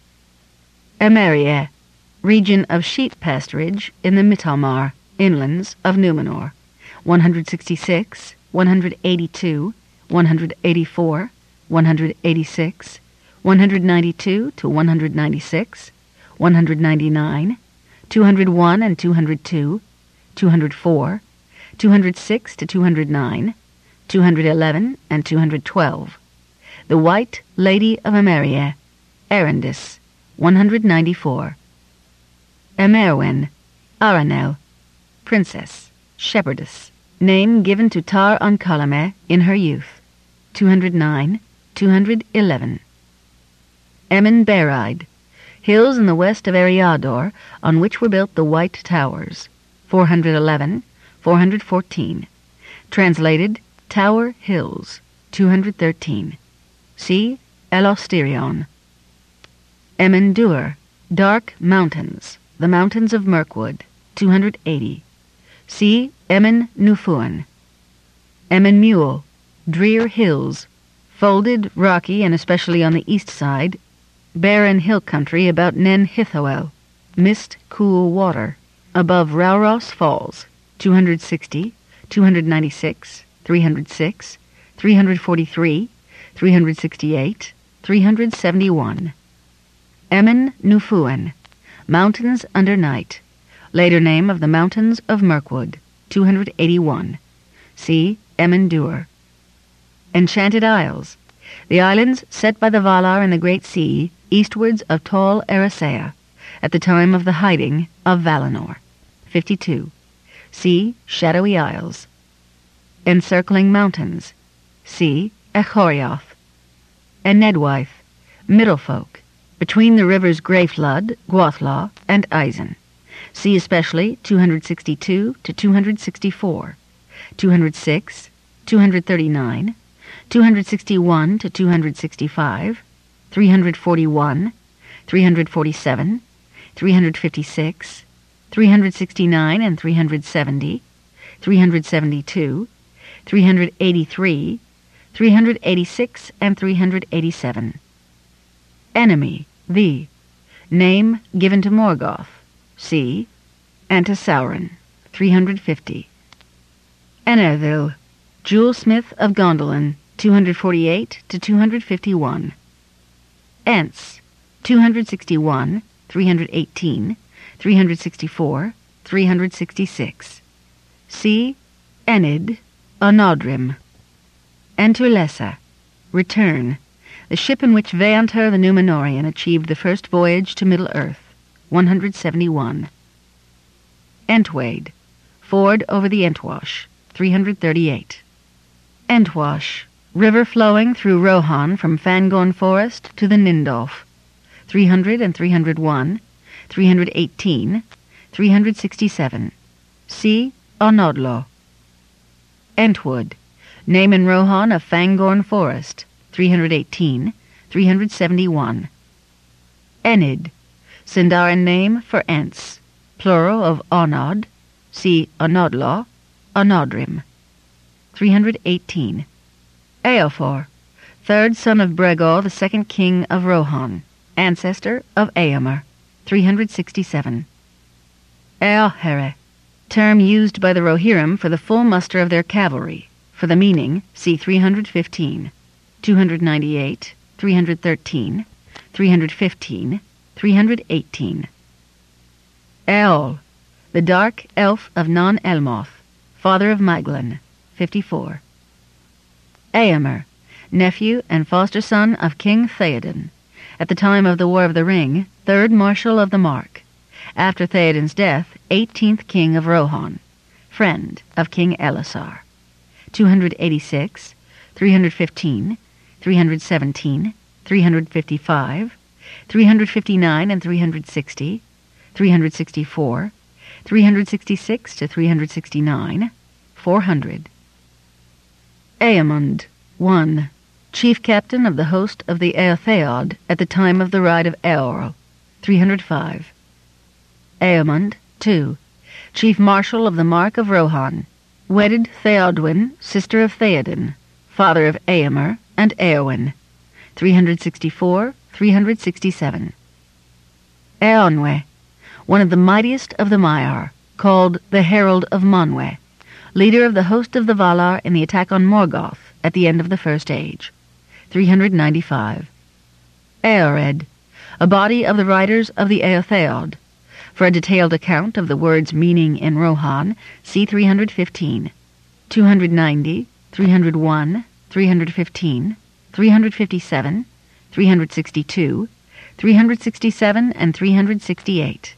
Emerie, region of sheep pasturage in the Mitalmar, inlands of Numenor, one hundred sixty-six, one hundred eighty-two, one hundred eighty-four, one hundred eighty-six, one hundred ninety-two to one hundred ninety-six, one hundred ninety-nine, two hundred one and two hundred two, two hundred four, two hundred six to two hundred nine, two hundred eleven and two hundred twelve. The White Lady of Emerie, Erendis, one hundred ninety-four. Emerwen, Aranel, princess, shepherdess, name given to Tar Ankalame in her youth, two hundred nine, two hundred eleven. Emin Berid, hills in the west of Eriador, on which were built the White Towers, four hundred eleven, four hundred fourteen. Translated, Tower Hills, two hundred thirteen. See Elosterion. Emin Dur, dark mountains, the mountains of Mirkwood, two hundred eighty. See Emin Nufuan. Emin Mule, drear hills, folded, rocky, and especially on the east side, barren hill country about Nen Hithoel, mist, cool water, above Rauros Falls, two hundred sixty, two hundred ninety-six, three hundred six, three hundred forty-three, three hundred sixty-eight, three hundred seventy-one. Emin Nufuan, mountains under night, later name of the mountains of Mirkwood, two hundred eighty-one. See Emin Dur. Enchanted Isles, the islands set by the Valar in the Great Sea, eastwards of tall Eressëa, at the time of the hiding of Valinor, fifty-two. C. Shadowy Isles. Encircling Mountains. C. Echorioth. Enedwaith, Middlefolk, between the rivers Greyflood, Gwathla, and Eisen. See especially two hundred sixty-two to two hundred sixty-four, two hundred six, two hundred thirty-nine, two hundred sixty-one to two hundred sixty-five, three hundred forty-one, three hundred forty-seven, three hundred fifty-six, three hundred sixty-nine and three hundred seventy, three hundred seventy-two, three hundred eighty-three, three hundred eighty-six and three hundred eighty-seven. Enemy, the. Name given to Morgoth. C. And to Sauron, three hundred fifty. Enerthil, Jewelsmith of Gondolin, two hundred forty-eight to two hundred fifty-one. Ents, two hundred sixty-one, three hundred eighteen, three hundred sixty-four, three hundred sixty-six. C. Enid, Onodrim. Entulessa, Return, the ship in which Veantur the Númenórean achieved the first voyage to Middle-earth, one hundred seventy-one. Entwaid, Ford over the Entwash, three hundred thirty-eight. Entwash, river flowing through Rohan from Fangorn Forest to the Nindolf, three hundred and three hundred one, three hundred eighteen, three hundred sixty-seven. C. Onodlo. Entwood, name in Rohan of Fangorn Forest, three hundred eighteen, three hundred seventy-one. Enid, Sindarin name for Ents, plural of Onod, see Onodlo, Onodrim, three hundred eighteen. Eofor, third son of Bregor, the second king of Rohan, ancestor of Eomer, three hundred sixty-seven. Eohere, term used by the Rohirrim for the full muster of their cavalry. For the meaning, see three hundred fifteen, two hundred ninety-eight, three hundred thirteen, three hundred fifteen, three hundred eighteen. Eol, the dark elf of Non-Elmoth, father of Maglin, fifty-four. Eomer, nephew and foster son of King Theoden, at the time of the War of the Ring, third Marshal of the Mark, after Theoden's death, eighteenth king of Rohan, friend of King Elisar, two hundred eighty-six, three hundred fifteen, three hundred seventeen, three hundred fifty-five, three hundred fifty-nine and three hundred sixty, three hundred sixty-four, three hundred sixty-six to three hundred sixty-nine, four hundred. Eamund, one, chief captain of the host of the Eotheod at the time of the Ride of Eorl, three hundred five. Eamund, two, chief marshal of the Mark of Rohan, wedded Theodwyn, sister of Theoden, father of Eomer and Eowyn, three hundred sixty-four, three hundred sixty-seven. Eonwe, one of the mightiest of the Maiar, called the Herald of Manwe, leader of the host of the Valar in the attack on Morgoth at the end of the First Age, three hundred ninety-five. Eored, a body of the riders of the Eotheod. For a detailed account of the word's meaning in Rohan, see three hundred fifteen, two hundred ninety, three hundred one, three hundred fifteen, three hundred fifty-seven, three hundred sixty-two, three hundred sixty-seven, and three hundred sixty-eight.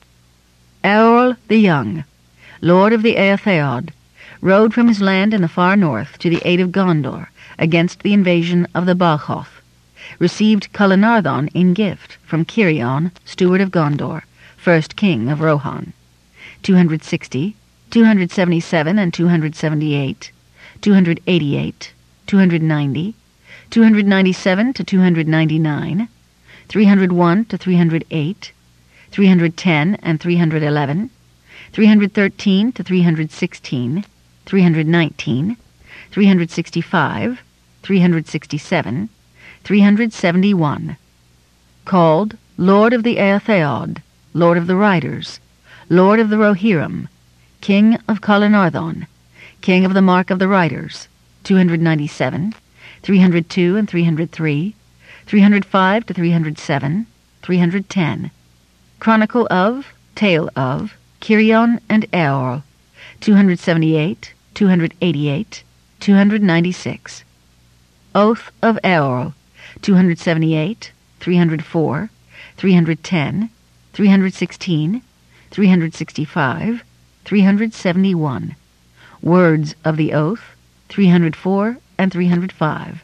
Eorl the Young, lord of the Eotheod, rode from his land in the far north to the aid of Gondor against the invasion of the Balchoth, received Calenardhon in gift from Cirion, steward of Gondor, first king of Rohan, two hundred sixty, two hundred seventy-seven and two hundred seventy-eight, two hundred eighty-eight, two hundred ninety, two hundred ninety-seven to two hundred ninety-nine, three hundred one to three hundred eight, three hundred ten and three hundred eleven, three hundred thirteen to three hundred sixteen, three hundred nineteen, three hundred sixty-five, three hundred sixty-seven, three hundred seventy-one. Called Lord of the Eotheod, Lord of the Riders, Lord of the Rohirrim, King of Calenardhon, King of the Mark of the Riders, two hundred ninety-seven, three hundred two and three hundred three, three hundred five to three hundred seven, three hundred ten. Chronicle of, Tale of, Cirion and Eorl, two hundred seventy-eight, two hundred eighty-eight, two hundred ninety-six. Oath of Eorl, two hundred seventy-eight, three hundred four, three hundred ten, three hundred sixteen, three hundred sixty-five, three hundred seventy-one. Words of the Oath, three hundred four and three hundred five.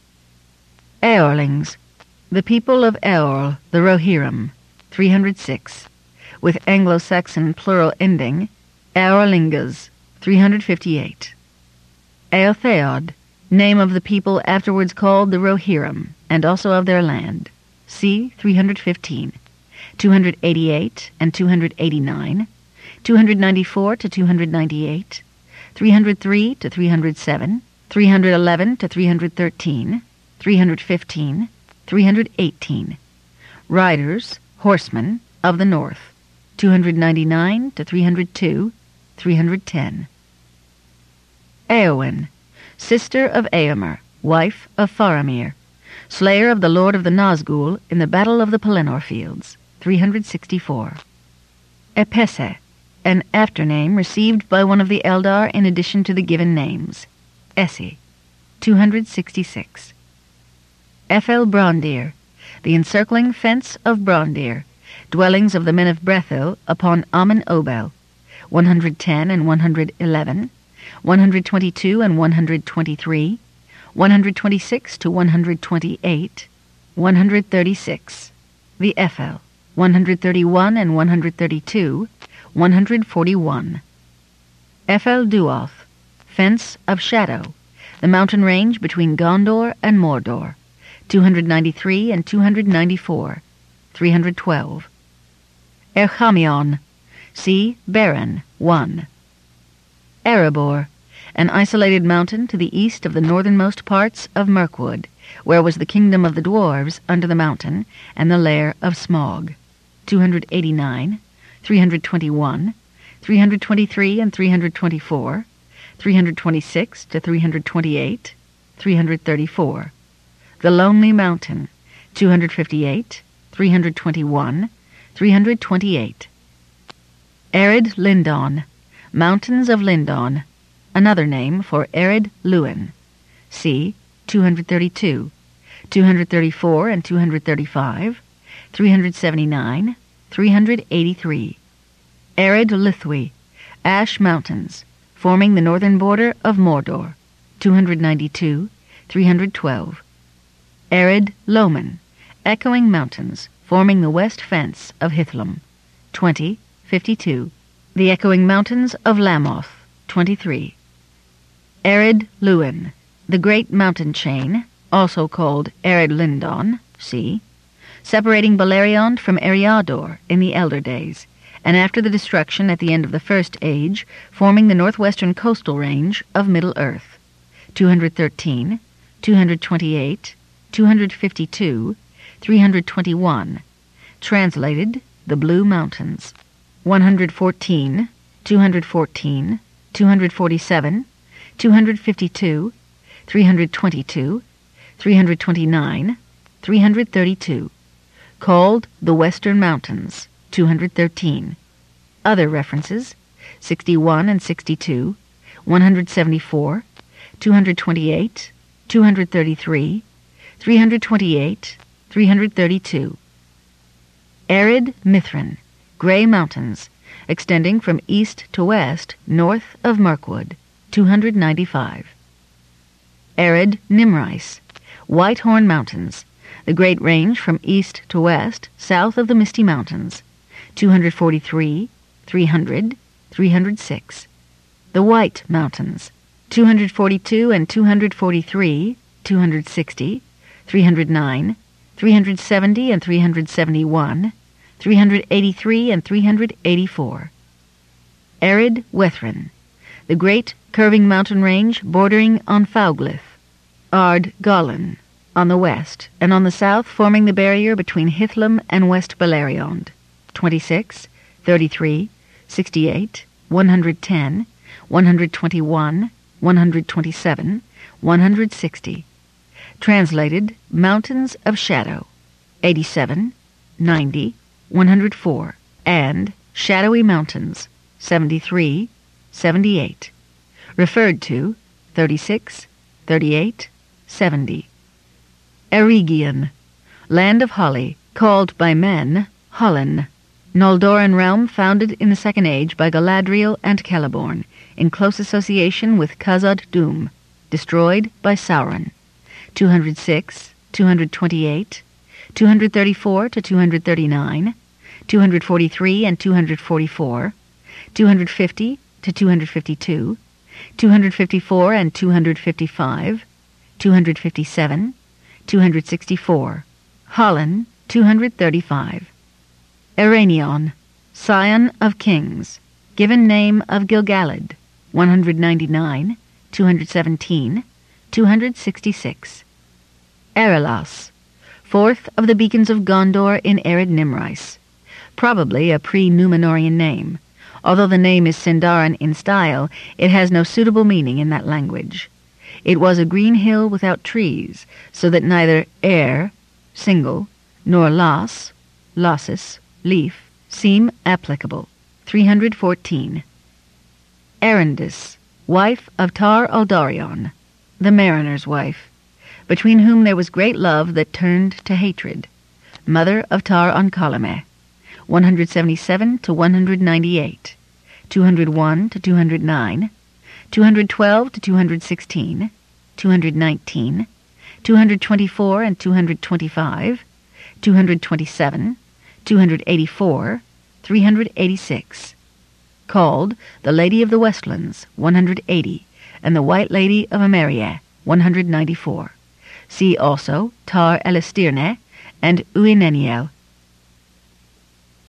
Eorlings, the people of Eorl, the Rohirrim, three hundred six. With Anglo-Saxon plural ending, Eorlingas, three hundred fifty-eight. Eotheod, name of the people afterwards called the Rohirrim, and also of their land, c. three hundred fifteen. two hundred eighty-eight and two hundred eighty-nine, two hundred ninety-four to two hundred ninety-eight, three hundred three to three hundred seven, three hundred eleven to three hundred thirteen, three hundred fifteen, three hundred eighteen. Riders, horsemen, of the north, two hundred ninety-nine to three hundred two, three hundred ten. Eowyn, sister of Eomer, wife of Faramir, slayer of the lord of the Nazgul in the Battle of the Pelennor Fields, three hundred sixty-four. Epesse, an after-name received by one of the Eldar in addition to the given names, Essi, two hundred sixty-six. Ethel Brondir, the encircling fence of Brondir, dwellings of the men of Brethil upon Amen Obel, one hundred ten and one hundred eleven, one hundred twenty-two and one hundred twenty-three, one hundred twenty-six to one hundred twenty-eight, one hundred thirty-six. The Ethel, one hundred thirty-one and one hundred thirty-two, one hundred forty-one. Ethel Duoth, fence of Shadow, the mountain range between Gondor and Mordor, two hundred ninety-three and two hundred ninety-four, three hundred twelve. Erchamion, see Beren, one. Erebor, an isolated mountain to the east of the northernmost parts of Mirkwood, where was the kingdom of the dwarves under the mountain and the lair of Smaug, two hundred eighty-nine, three hundred twenty-one, three hundred twenty-three and three hundred twenty-four, three hundred twenty-six to three hundred twenty-eight, three hundred thirty-four. The Lonely Mountain, two hundred fifty-eight, three hundred twenty-one, three hundred twenty-eight. Ered Lindon, Mountains of Lindon, another name for Ered Luin, c. two hundred thirty-two, two hundred thirty-four and two hundred thirty-five, three hundred seventy-nine, three hundred eighty-three. Ered Lithwi, Ash Mountains, forming the northern border of Mordor, two hundred ninety-two, three hundred twelve. Ered Loman, Echoing Mountains, forming the west fence of Hithlum, twenty, fifty-two. The Echoing Mountains of Lamoth, twenty-three. Ered Luin, the great mountain chain, also called Ered Lindon, c. separating Beleriand from Eriador in the Elder Days, and after the destruction at the end of the First Age, forming the northwestern coastal range of Middle-earth, two hundred thirteen, two hundred twenty-eight, two hundred fifty-two, three hundred twenty-one. Translated, the Blue Mountains, one hundred fourteen, two hundred fourteen, two hundred forty-seven, two hundred fifty-two, three hundred twenty-two, three hundred twenty-nine, three hundred thirty-two. Called the Western Mountains, two hundred thirteen. Other references, sixty-one and sixty-two, one hundred seventy-four, two hundred twenty-eight, two hundred thirty-three, three hundred twenty-eight, three hundred thirty-two. Ered Mithrin, Grey Mountains, extending from east to west north of Mirkwood, two hundred ninety-five. Ered Nimrais, Whitehorn Mountains, the great range from east to west south of the Misty Mountains, two hundred forty-three, three hundred, three hundred six. The White Mountains, two hundred forty-two and two hundred forty-three, two hundred sixty, three hundred nine, three hundred seventy and three hundred seventy-one, three hundred eighty-three and three hundred eighty-four. Ered Wethrin, the great curving mountain range bordering on Fauglith, Ard Gollin, on the west, and on the south forming the barrier between Hithlum and West Beleriand, twenty-six, thirty-three, sixty-eight, one hundred ten, one hundred twenty-one, one hundred twenty-seven, one hundred sixty. Translated, Mountains of Shadow, eighty-seven, ninety, one hundred four, and Shadowy Mountains, seventy-three, seventy-eight. Referred to, thirty-six, thirty-eight, seventy. Eregion, Land of Holly, called by men Hollin, Noldoran realm founded in the Second Age by Galadriel and Celeborn, in close association with Khazad-dûm, destroyed by Sauron. two hundred six, two hundred twenty-eight, two hundred thirty-four to two hundred thirty-nine, two hundred forty-three and two hundred forty-four, two hundred fifty to two hundred fifty-two, two hundred fifty-four and two hundred fifty-five, two hundred fifty-seven, two hundred sixty-four, Hallan, two hundred thirty-five. Ereinion, scion of kings, given name of Gilgalad, one hundred ninety-nine, two hundred seventeen, two hundred sixty-six. Erelas, fourth of the beacons of Gondor in Ered Nimrais, probably a pre-Númenorian name. Although the name is Sindarin in style, it has no suitable meaning in that language. It was a green hill without trees, so that neither er, single, nor las, lassus, leaf, seem applicable. three hundred fourteen. Erendis, wife of Tar Aldarion, the mariner's wife, between whom there was great love that turned to hatred, mother of Tar Oncalame, one hundred seventy-seven to one hundred ninety-eight, two hundred one to two hundred nine, two hundred twelve to two hundred sixteen, two hundred nineteen, two hundred twenty-four and two hundred twenty-five, two hundred twenty-seven, two hundred eighty-four, three hundred eighty-six. Called the Lady of the Westlands, one hundred eighty, and the White Lady of Emeria, one hundred ninety-four. See also Tar Elestirne and Uineniel,